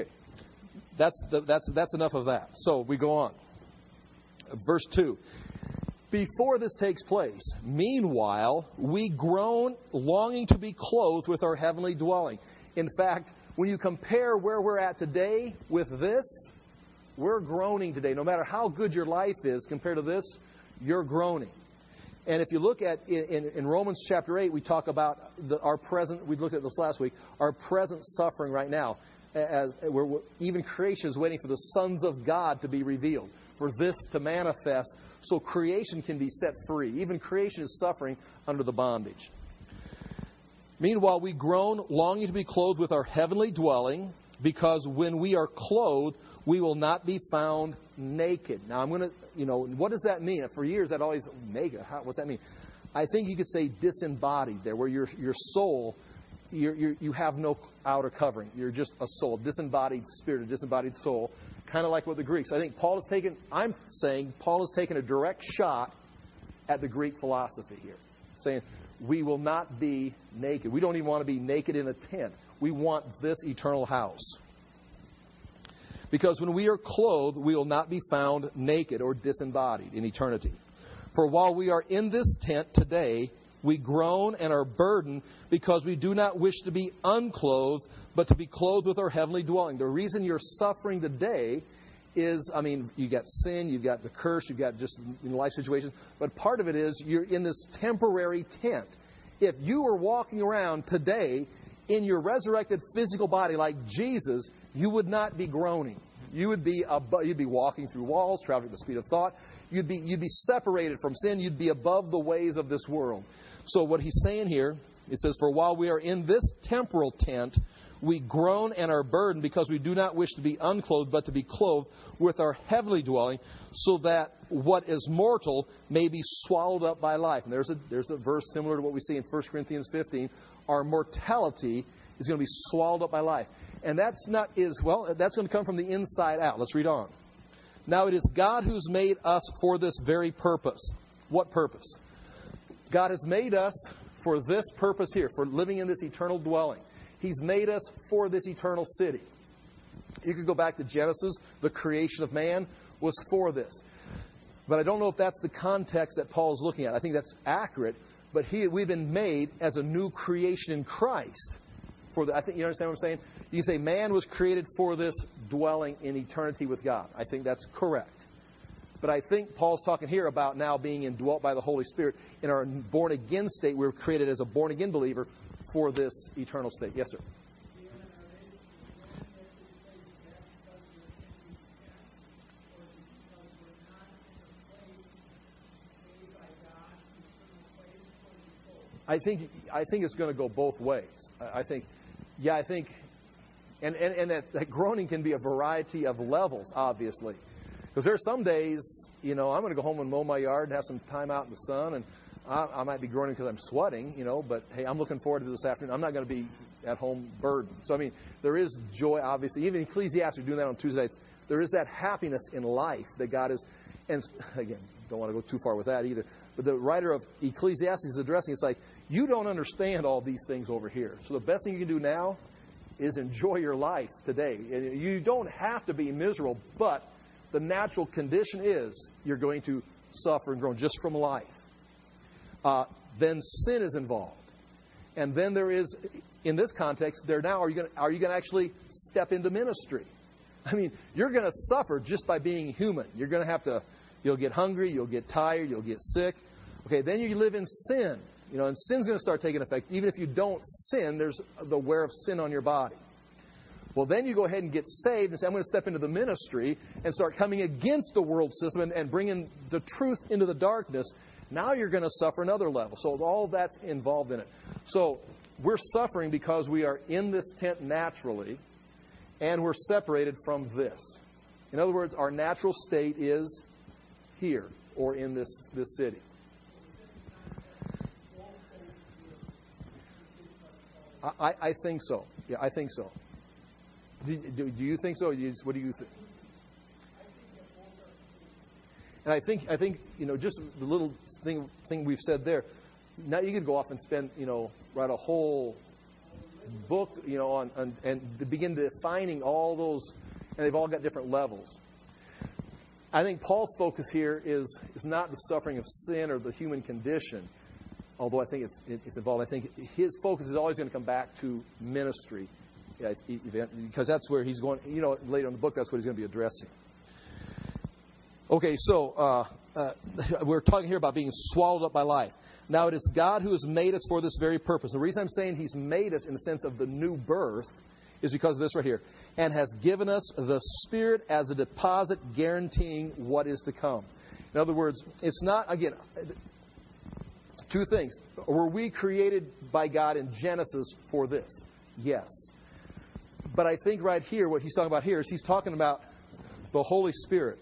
that's enough of that. So we go on. Verse 2. Before this takes place, meanwhile, we groan, longing to be clothed with our heavenly dwelling. In fact, when you compare where we're at today with this, we're groaning today. No matter how good your life is compared to this, you're groaning. And if you look at in Romans chapter 8, we talk about our present, we looked at this last week, our present suffering right now. Even creation is waiting for the sons of God to be revealed, for this to manifest so creation can be set free. Even creation is suffering under the bondage. Meanwhile, we groan, longing to be clothed with our heavenly dwelling, because when we are clothed, we will not be found naked. Now, I'm going to, what does that mean? For years, that always, naked, what's that mean? I think you could say disembodied there, where your soul, you have no outer covering. You're just a soul, disembodied spirit, a disembodied soul, kind of like what the Greeks. I think I'm saying Paul has taken a direct shot at the Greek philosophy here, saying we will not be naked. We don't even want to be naked in a tent. We want this eternal house. Because when we are clothed, we will not be found naked or disembodied in eternity. For while we are in this tent today, we groan and are burdened because we do not wish to be unclothed, but to be clothed with our heavenly dwelling. The reason you're suffering today is, you got sin, you've got the curse, you've got just life situations. But part of it is you're in this temporary tent. If you were walking around today in your resurrected physical body like Jesus, you would not be groaning. You'd be walking through walls, traveling at the speed of thought. You'd be separated from sin. You'd be above the ways of this world. So what he's saying here, it says, for while we are in this temporal tent, we groan and are burdened because we do not wish to be unclothed, but to be clothed with our heavenly dwelling, so that what is mortal may be swallowed up by life. And there's a verse similar to what we see in 1 Corinthians 15. Our mortality is going to be swallowed up by life. And that's going to come from the inside out. Let's read on. Now it is God who's made us for this very purpose. What purpose? God has made us for this purpose here, for living in this eternal dwelling. He's made us for this eternal city. You could go back to Genesis. The creation of man was for this. But I don't know if that's the context that Paul is looking at. I think that's accurate. But we've been made as a new creation in Christ. I think you understand what I'm saying? You can say man was created for this dwelling in eternity with God. I think that's correct. But I think Paul's talking here about now being indwelt by the Holy Spirit. In our born-again state, we're created as a born-again believer for this eternal state. Yes, sir. I think it's going to go both ways. I think, and that groaning can be a variety of levels, obviously. Because there are some days, I'm going to go home and mow my yard and have some time out in the sun, and I might be groaning because I'm sweating, but hey, I'm looking forward to this afternoon. I'm not going to be at home burdened. So, there is joy, obviously. Even Ecclesiastes are doing that on Tuesday nights. There is that happiness in life that God is, and again, don't want to go too far with that either. But the writer of Ecclesiastes is addressing, it's like, you don't understand all these things over here. So the best thing you can do now is enjoy your life today. You don't have to be miserable, but the natural condition is you're going to suffer and groan just from life. Then sin is involved. And then there is, in this context, are you going to actually step into ministry? I mean, you're going to suffer just by being human. You're going to have to, you'll get hungry, you'll get tired, you'll get sick. Okay, then you live in sin. And sin's going to start taking effect. Even if you don't sin, there's the wear of sin on your body. Well, then you go ahead and get saved and say, I'm going to step into the ministry and start coming against the world system and bringing the truth into the darkness. Now you're going to suffer another level. So all that's involved in it. So we're suffering because we are in this tent naturally, and we're separated from this. In other words, our natural state is here or in this city. I think so. Yeah, I think so. Do you think so? What do you think? And I think just the little thing we've said there. Now you could go off and spend write a whole book on and begin defining all those, and they've all got different levels. I think Paul's focus here is not the suffering of sin or the human condition, although I think it's involved. I think his focus is always going to come back to ministry, because that's where he's going. Later in the book, that's what he's going to be addressing. Okay, so we're talking here about being swallowed up by life. Now, it is God who has made us for this very purpose. The reason I'm saying He's made us in the sense of the new birth is because of this right here. And has given us the Spirit as a deposit guaranteeing what is to come. In other words, it's not, again, two things. Were we created by God in Genesis for this? Yes. But I think right here, what he's talking about here is he's talking about the Holy Spirit.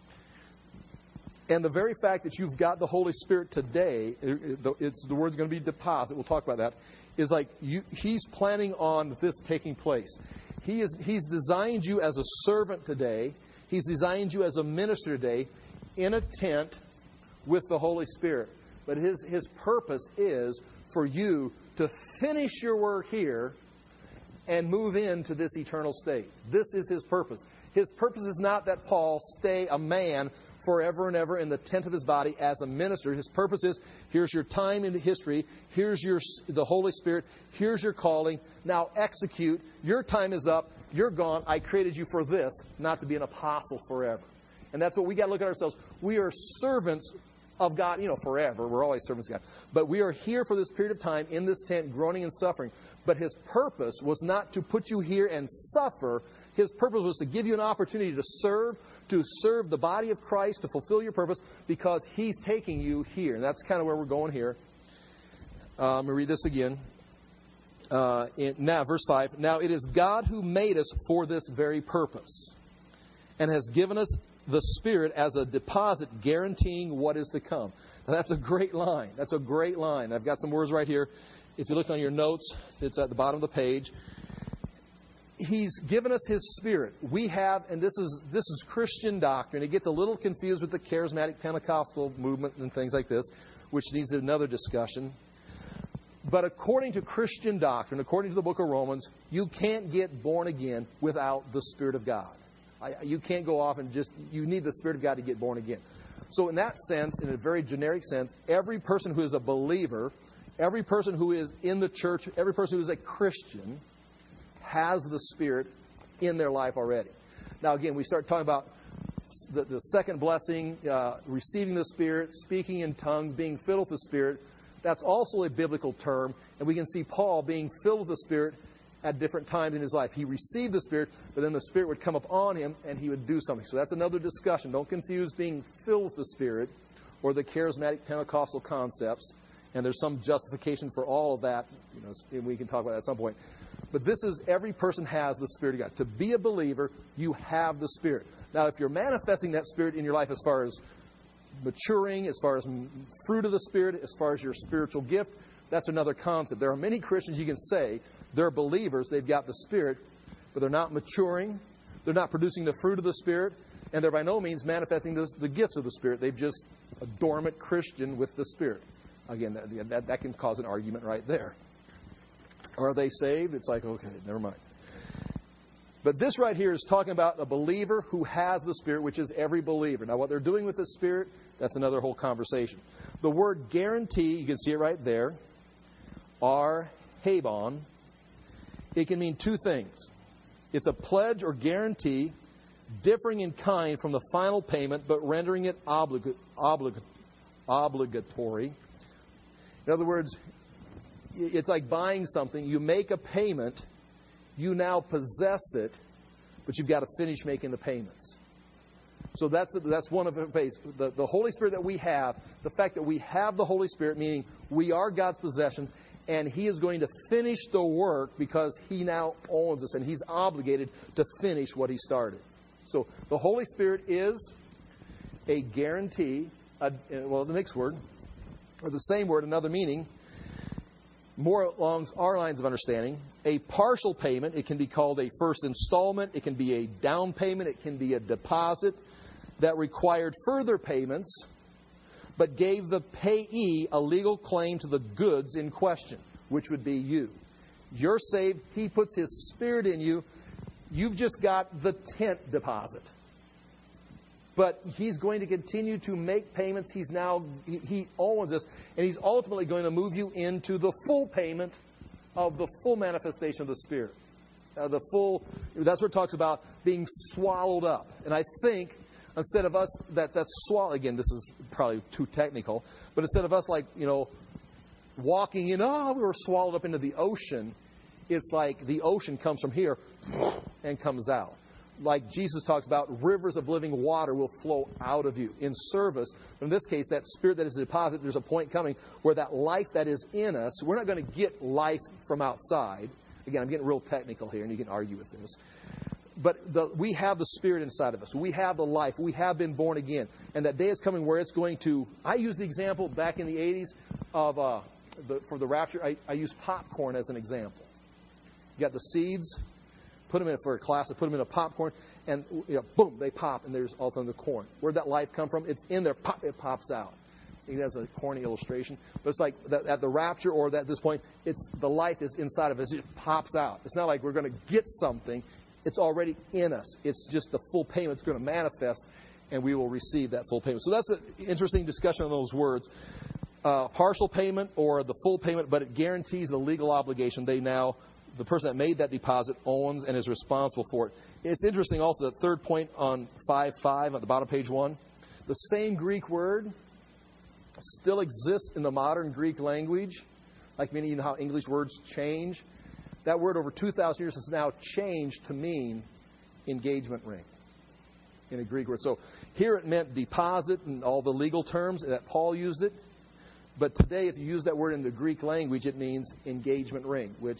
And the very fact that you've got the Holy Spirit today, the word's going to be deposit, we'll talk about that, is like He's planning on this taking place. He's designed you as a servant today. He's designed you as a minister today in a tent with the Holy Spirit. But His purpose is for you to finish your work here and move into this eternal state. This is His purpose. His purpose is not that Paul stay a man forever and ever in the tent of his body as a minister. His purpose is, here's your time in history, here's the Holy Spirit, here's your calling, now execute, your time is up, you're gone, I created you for this, not to be an apostle forever. And that's what we got to look at ourselves. We are servants of God, forever. We're always servants of God. But we are here for this period of time in this tent, groaning and suffering. But His purpose was not to put you here and suffer. His purpose was to give you an opportunity to serve the body of Christ, to fulfill your purpose, because He's taking you here. And that's kind of where we're going here. Let me read this again. Now, verse 5. Now, it is God who made us for this very purpose, and has given us the Spirit as a deposit guaranteeing what is to come. Now, that's a great line. That's a great line. I've got some words right here. If you look on your notes, it's at the bottom of the page. He's given us His Spirit. We have, and this is Christian doctrine. It gets a little confused with the charismatic Pentecostal movement and things like this, which needs another discussion. But according to Christian doctrine, according to the book of Romans, you can't get born again without the Spirit of God. You can't go off and you need the Spirit of God to get born again. So in that sense, in a very generic sense, every person who is a believer, every person who is in the church, every person who is a Christian has the Spirit in their life already. Now again, we start talking about the second blessing, receiving the Spirit, speaking in tongues, being filled with the Spirit. That's also a biblical term, and we can see Paul being filled with the Spirit at different times in his life. He received the Spirit, but then the Spirit would come upon him and he would do something. So that's another discussion. Don't confuse being filled with the Spirit or the charismatic Pentecostal concepts. And there's some justification for all of that. And we can talk about that at some point. But this is, every person has the Spirit of God. To be a believer, you have the Spirit. Now, if you're manifesting that Spirit in your life as far as maturing, as far as fruit of the Spirit, as far as your spiritual gift, that's another concept. There are many Christians you can say, they're believers, they've got the Spirit, but they're not maturing, they're not producing the fruit of the Spirit, and they're by no means manifesting the gifts of the Spirit. They've just a dormant Christian with the Spirit. Again, that can cause an argument right there. Are they saved? It's like, okay, never mind. But this right here is talking about a believer who has the Spirit, which is every believer. Now, what they're doing with the Spirit, that's another whole conversation. The word guarantee, you can see it right there, arrabon. It can mean two things. It's a pledge or guarantee differing in kind from the final payment, but rendering it obligatory. In other words, it's like buying something. You make a payment, you now possess it, but you've got to finish making the payments. So that's one of the ways. The Holy Spirit that we have, the fact that we have the Holy Spirit, meaning we are God's possession, and He is going to finish the work because He now owns us, and He's obligated to finish what He started. So the Holy Spirit is a guarantee, the next word, or the same word, another meaning, more along our lines of understanding. A partial payment, it can be called a first installment, it can be a down payment, it can be a deposit that required further payments, but gave the payee a legal claim to the goods in question, which would be you. You're saved, He puts His Spirit in you, you've just got the tent deposit. But He's going to continue to make payments. He owns us, and He's ultimately going to move you into the full payment of the full manifestation of the Spirit. That's where it talks about being swallowed up. And I think instead of us, that's swallow. Again, this is probably too technical, but instead of us walking in, we were swallowed up into the ocean, it's like the ocean comes from here and comes out. Like Jesus talks about, rivers of living water will flow out of you in service. In this case, that Spirit that is a deposit, there's a point coming where that life that is in us, we're not going to get life from outside. Again, I'm getting real technical here, and you can argue with this. But we have the Spirit inside of us. We have the life. We have been born again. And that day is coming where it's going to... I used the example back in the 80s of for the rapture. I used popcorn as an example. You got the seeds... Put them in for a class, put them in a popcorn, and boom, they pop, and there's all of the corn. Where'd that life come from? It's in there, pop, it pops out. I think that's a corny illustration, but it's like that at the rapture or at this point, it's the life is inside of us. It just pops out. It's not like we're going to get something. It's already in us. It's just the full payment is going to manifest, and we will receive that full payment. So that's an interesting discussion on those words. Partial payment or the full payment, but it guarantees the legal obligation. The person that made that deposit owns and is responsible for it. It's interesting also, that third point on 5:5 at the bottom of page 1. The same Greek word still exists in the modern Greek language. Like many, you know how English words change. That word over 2,000 years has now changed to mean engagement ring in a Greek word. So here it meant deposit and all the legal terms that Paul used it. But today, if you use that word in the Greek language, it means engagement ring, which...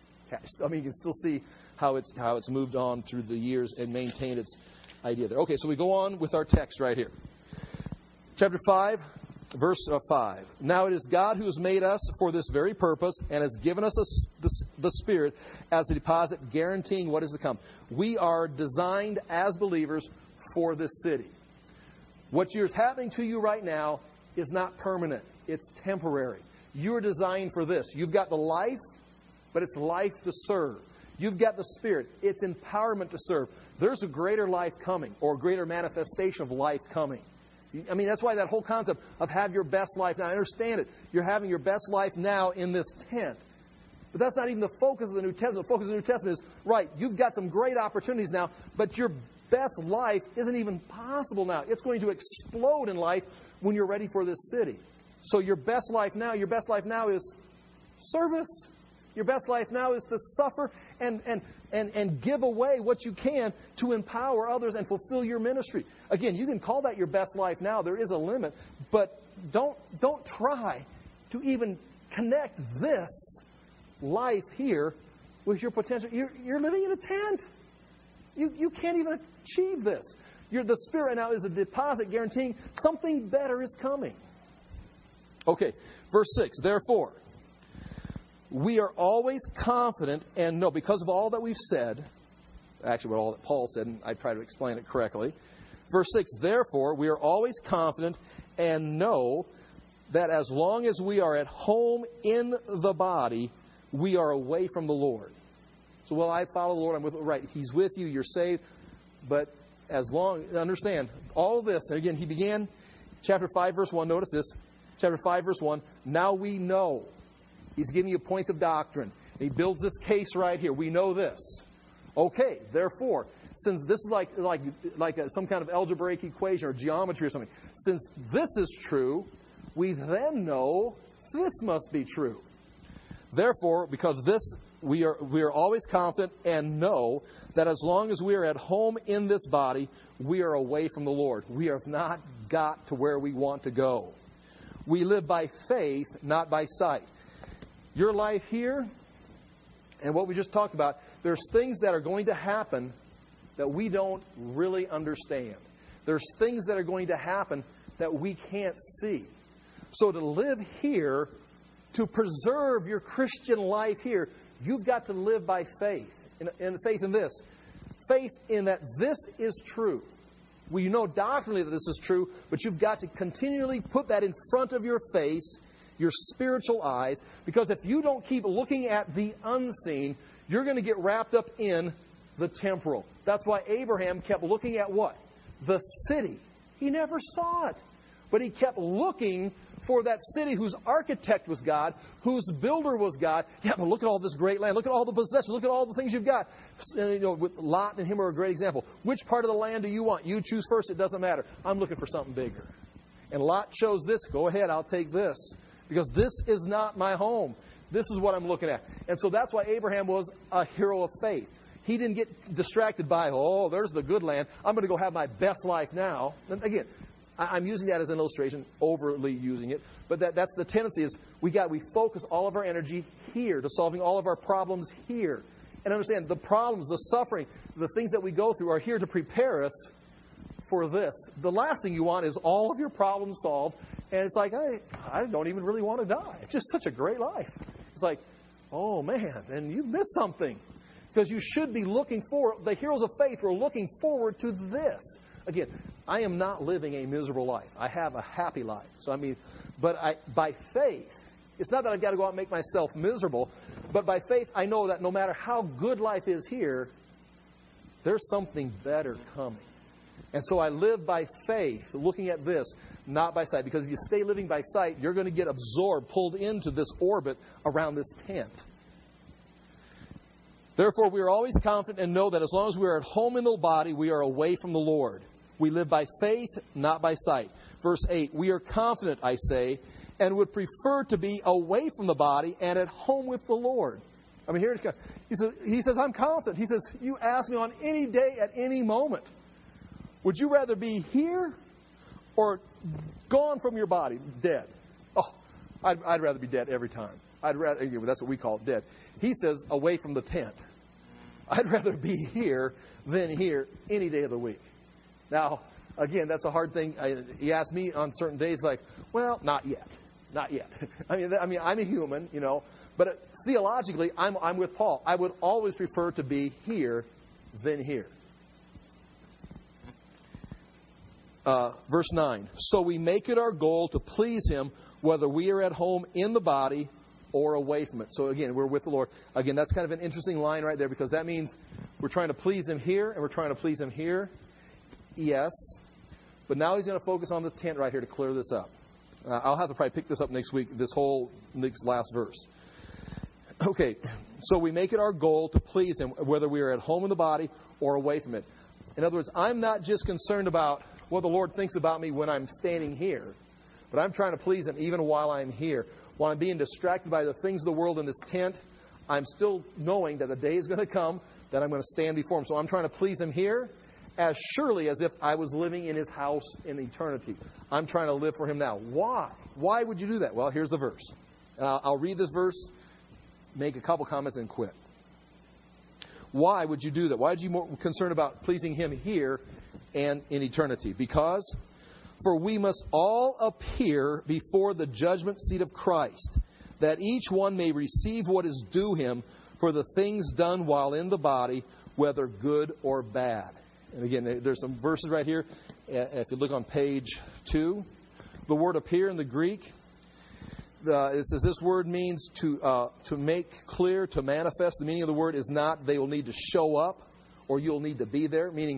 I mean, you can still see how it's moved on through the years and maintained its idea there. Okay, so we go on with our text right here. Chapter 5, verse 5. Now it is God who has made us for this very purpose and has given us the Spirit as the deposit, guaranteeing what is to come. We are designed as believers for this city. What is happening to you right now is not permanent. It's temporary. You're designed for this. You've got the life, but it's life to serve. You've got the Spirit. It's empowerment to serve. There's a greater life coming, or a greater manifestation of life coming. I mean, that's why that whole concept of have your best life now. I understand it. You're having your best life now in this tent. But that's not even the focus of the New Testament. The focus of the New Testament is, right, you've got some great opportunities now, but your best life isn't even possible now. It's going to explode in life when you're ready for this city. So your best life now is service. Your best life now is to suffer and give away what you can to empower others and fulfill your ministry. Again, you can call that your best life now. There is a limit. But don't try to even connect this life here with your potential. You're living in a tent. You can't even achieve this. The Spirit right now is a deposit guaranteeing something better is coming. Okay, verse 6. Therefore, we are always confident and know, because of all that we've said, actually all that Paul said, and I try to explain it correctly, Verse 6, therefore, we are always confident and know that as long as we are at home in the body, we are away from the Lord. So, well, I follow the Lord. I'm with, right, He's with you. You're saved. But as long, understand, all of this, and again, he began chapter 5, verse 1. Notice this. Chapter 5, verse 1. Now we know. He's giving you points of doctrine. He builds this case right here. We know this. Okay, therefore, since this is like some kind of algebraic equation or geometry or something, since this is true, we then know this must be true. Therefore, because this, we are always confident and know that as long as we are at home in this body, we are away from the Lord. We have not got to where we want to go. We live by faith, not by sight. Your life here, and what we just talked about, there's things that are going to happen that we don't really understand. There's things that are going to happen that we can't see. So to live here, to preserve your Christian life here, you've got to live by faith. And faith in this. Faith in that this is true. We know doctrinally that this is true, but you've got to continually put that in front of your face, your spiritual eyes, because if you don't keep looking at the unseen, you're going to get wrapped up in the temporal. That's why Abraham kept looking at what? The city. He never saw it, but he kept looking for that city whose architect was God, whose builder was God. Yeah, but look at all this great land. Look at all the possessions. Look at all the things you've got. With Lot and him are a great example. Which part of the land do you want? You choose first. It doesn't matter. I'm looking for something bigger. And Lot chose this. Go ahead. I'll take this. Because this is not my home. This is what I'm looking at. And so that's why Abraham was a hero of faith. He didn't get distracted by, oh, there's the good land. I'm going to go have my best life now. And again, I'm using that as an illustration, overly using it. But that's the tendency is we focus all of our energy here to solving all of our problems here. And understand, the problems, the suffering, the things that we go through are here to prepare us for this. The last thing you want is all of your problems solved. And it's like, I don't even really want to die. It's just such a great life. It's like, oh man, and you missed something. Because you should be looking forward. The heroes of faith were looking forward to this. Again, I am not living a miserable life. I have a happy life. But by faith, it's not that I've got to go out and make myself miserable, but by faith, I know that no matter how good life is here, there's something better coming. And so I live by faith, looking at this, not by sight. Because if you stay living by sight, you're going to get absorbed, pulled into this orbit around this tent. Therefore, we are always confident and know that as long as we are at home in the body, we are away from the Lord. We live by faith, not by sight. Verse 8, we are confident, I say, and would prefer to be away from the body and at home with the Lord. I mean, here he says, I'm confident. He says, you ask me on any day at any moment. Would you rather be here or gone from your body, dead? Oh, I'd rather be dead every time. That's what we call it, dead. He says, away from the tent. I'd rather be here than here any day of the week. Now, again, that's a hard thing. He asked me on certain days, like, well, not yet. Not yet. I mean, I'm a human, but theologically, I'm with Paul. I would always prefer to be here than here. Verse 9. So we make it our goal to please Him, whether we are at home in the body or away from it. So again, we're with the Lord. Again, that's kind of an interesting line right there, because that means we're trying to please Him here and we're trying to please Him here. Yes. But now he's going to focus on the tent right here to clear this up. I'll have to probably pick this up next week, this whole next last verse. Okay, so we make it our goal to please Him, whether we are at home in the body or away from it. In other words, I'm not just concerned about what the Lord thinks about me when I'm standing here, but I'm trying to please Him even while I'm here. While I'm being distracted by the things of the world in this tent, I'm still knowing that the day is going to come that I'm going to stand before Him. So I'm trying to please Him here as surely as if I was living in His house in eternity. I'm trying to live for Him now. Why? Why would you do that? Well, here's the verse. And I'll read this verse, make a couple comments, and quit. Why would you do that? Why are you more concerned about pleasing Him here and in eternity? Because, for we must all appear before the judgment seat of Christ, that each one may receive what is due him for the things done while in the body, whether good or bad. And again, there's some verses right here. If you look on page 2, the word appear in the Greek, it says this word means to make clear, to manifest. The meaning of the word is not they will need to show up or you'll need to be there, meaning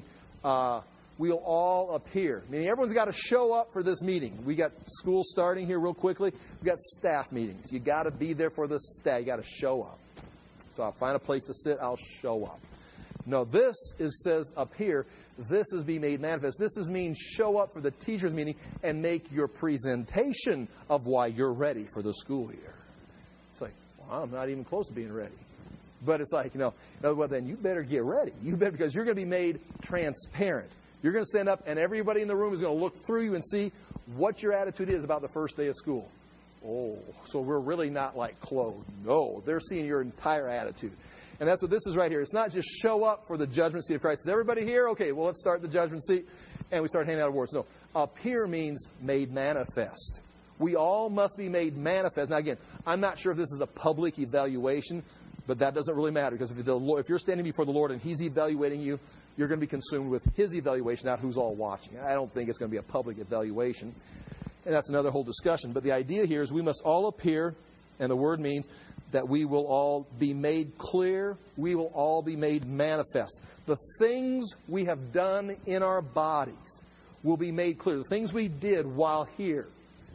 we'll all appear. Meaning everyone's got to show up for this meeting. We got school starting here real quickly. We got staff meetings. You got to be there for the staff. You got to show up. So I'll find a place to sit. I'll show up. No, this says appear. This is be made manifest. This means show up for the teacher's meeting and make your presentation of why you're ready for the school year. It's like, well, I'm not even close to being ready. But it's like, well, then you better get ready. You better, because you're going to be made transparent. You're going to stand up and everybody in the room is going to look through you and see what your attitude is about the first day of school. Oh, so we're really not like clothed. No, they're seeing your entire attitude. And that's what this is right here. It's not just show up for the judgment seat of Christ. Is everybody here? Okay, well, let's start the judgment seat. And we start handing out awards. No, appear means made manifest. We all must be made manifest. Now, again, I'm not sure if this is a public evaluation, but that doesn't really matter. Because if you're standing before the Lord and He's evaluating you, you're going to be consumed with His evaluation, not who's all watching. I don't think it's going to be a public evaluation. And that's another whole discussion. But the idea here is we must all appear, and the word means that we will all be made clear. We will all be made manifest. The things we have done in our bodies will be made clear. The things we did while here,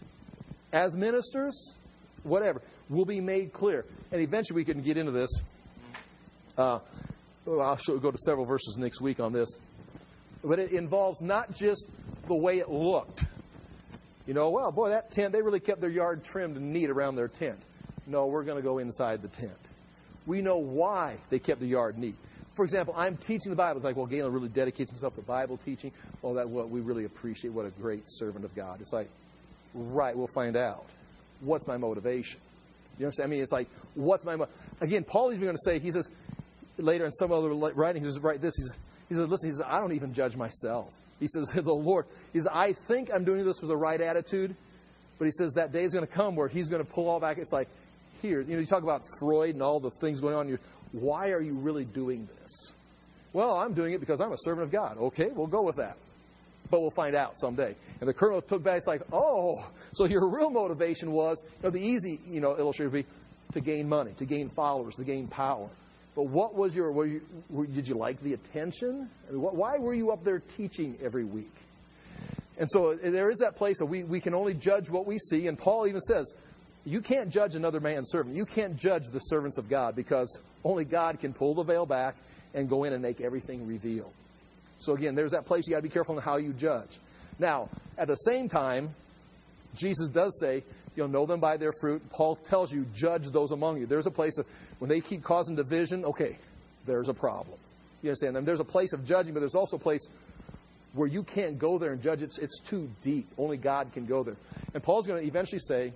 as ministers, whatever, will be made clear. And eventually we can get into this. I'll go to several verses next week on this. But it involves not just the way it looked. Well, boy, that tent, they really kept their yard trimmed and neat around their tent. No, we're going to go inside the tent. We know why they kept the yard neat. For example, I'm teaching the Bible. It's like, well, Galen really dedicates himself to Bible teaching. Oh, that's what we really appreciate. What a great servant of God. It's like, right, we'll find out. What's my motivation? You understand? I mean, it's like, what's my Again, Paul is even going to say, he says, later in some other writing, he says, write this. He says, listen, I don't even judge myself. He says, the Lord, he says, I think I'm doing this with the right attitude. But he says that day is going to come where He's going to pull all back. It's like, here, you talk about Freud and all the things going on. Why are you really doing this? Well, I'm doing it because I'm a servant of God. Okay, we'll go with that. But we'll find out someday. And the colonel took back. It's like, oh, so your real motivation was, the easy, illustration would be to gain money, to gain followers, to gain power. But what was did you like the attention? I mean, why were you up there teaching every week? And so there is that place that we can only judge what we see. And Paul even says, you can't judge another man's servant. You can't judge the servants of God because only God can pull the veil back and go in and make everything revealed. So again, there's that place you got to be careful in how you judge. Now, at the same time, Jesus does say, you'll know them by their fruit. Paul tells you, judge those among you. There's a place of, when they keep causing division, okay, there's a problem. You understand? And there's a place of judging, but there's also a place where you can't go there and judge. It's too deep. Only God can go there. And Paul's going to eventually say,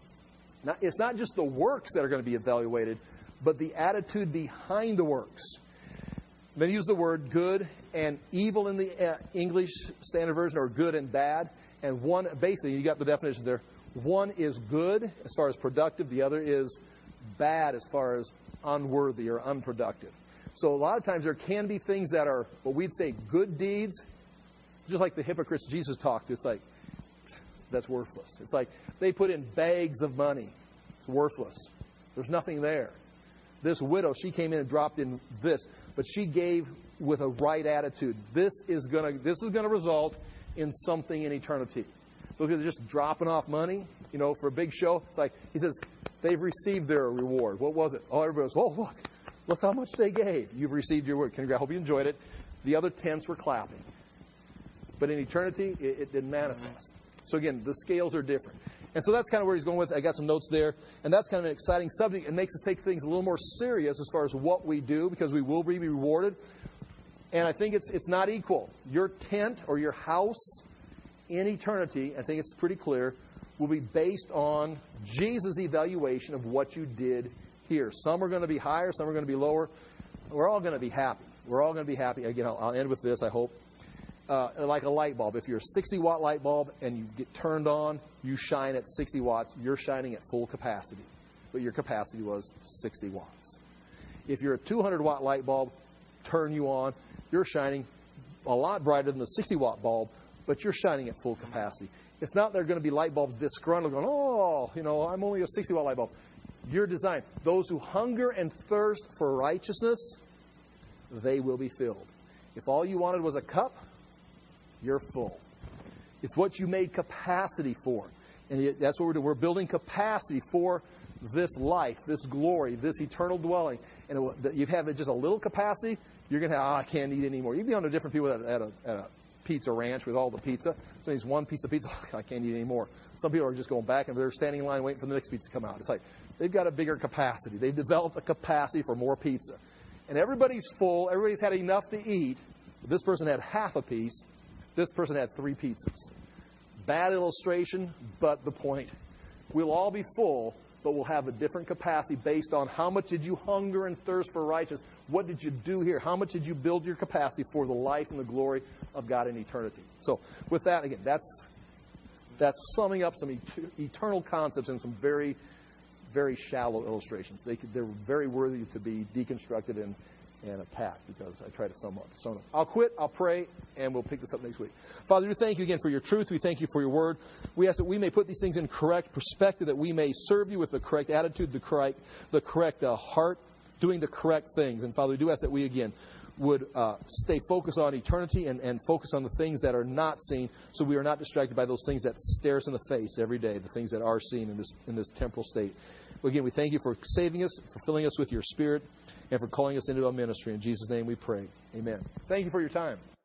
it's not just the works that are going to be evaluated, but the attitude behind the works. Then use the word good and evil in the English Standard Version, or good and bad. And one, basically, you got the definitions there. One is good as far as productive. The other is bad as far as unworthy or unproductive. So a lot of times there can be things that are what we'd say good deeds, just like the hypocrites Jesus talked to. It's like, that's worthless. It's like they put in bags of money. It's worthless. There's nothing there. This widow, she came in and dropped in this, but she gave with a right attitude. This is going to result in something in eternity. Look at just dropping off money, for a big show. It's like, he says, they've received their reward. What was it? Oh, everybody goes, oh, look how much they gave. You've received your reward. I hope you enjoyed it. The other tents were clapping. But in eternity, it didn't manifest. So again, the scales are different. And so that's kind of where he's going with it. I got some notes there. And that's kind of an exciting subject. It makes us take things a little more serious as far as what we do, because we will be rewarded. And I think it's not equal. Your tent or your house in eternity, I think it's pretty clear, will be based on Jesus' evaluation of what you did here. Some are going to be higher, some are going to be lower. We're all going to be happy. We're all going to be happy. Again, I'll end with this, I hope. Like a light bulb. If you're a 60-watt light bulb and you get turned on, you shine at 60 watts. You're shining at full capacity. But your capacity was 60 watts. If you're a 200-watt light bulb, turn you on, you're shining a lot brighter than the 60-watt bulb, but you're shining at full capacity. It's not there are going to be light bulbs disgruntled going, oh, I'm only a 60-watt light bulb. You're designed. Those who hunger and thirst for righteousness, they will be filled. If all you wanted was a cup, you're full. It's what you made capacity for. And that's what we're doing. We're building capacity for this life, this glory, this eternal dwelling. And you have just a little capacity, you're going to have, I can't eat anymore. You can be under different people at a pizza ranch with all the pizza. So there's one piece of pizza, I can't eat anymore. Some people are just going back and they're standing in line waiting for the next pizza to come out. It's like they've got a bigger capacity. They've developed a capacity for more pizza. And everybody's full. Everybody's had enough to eat. This person had half a piece. This person had 3 pizzas. Bad illustration, but the point. We'll all be full, but we'll have a different capacity based on how much did you hunger and thirst for righteousness. What did you do here? How much did you build your capacity for the life and the glory of God in eternity? So with that, again, that's summing up some eternal concepts in some very, very shallow illustrations. They're very worthy to be deconstructed and attacked because I try to sum them. I'll quit, I'll pray, and we'll pick this up next week. Father, we thank you again for your truth. We thank you for your word. We ask that we may put these things in correct perspective, that we may serve you with the correct attitude, the correct heart, doing the correct things. And Father, we do ask that we again would stay focused on eternity and focus on the things that are not seen, so we are not distracted by those things that stare us in the face every day, the things that are seen in this temporal state. Well, again, we thank you for saving us, for filling us with your Spirit, and for calling us into a ministry. In Jesus' name we pray. Amen. Thank you for your time.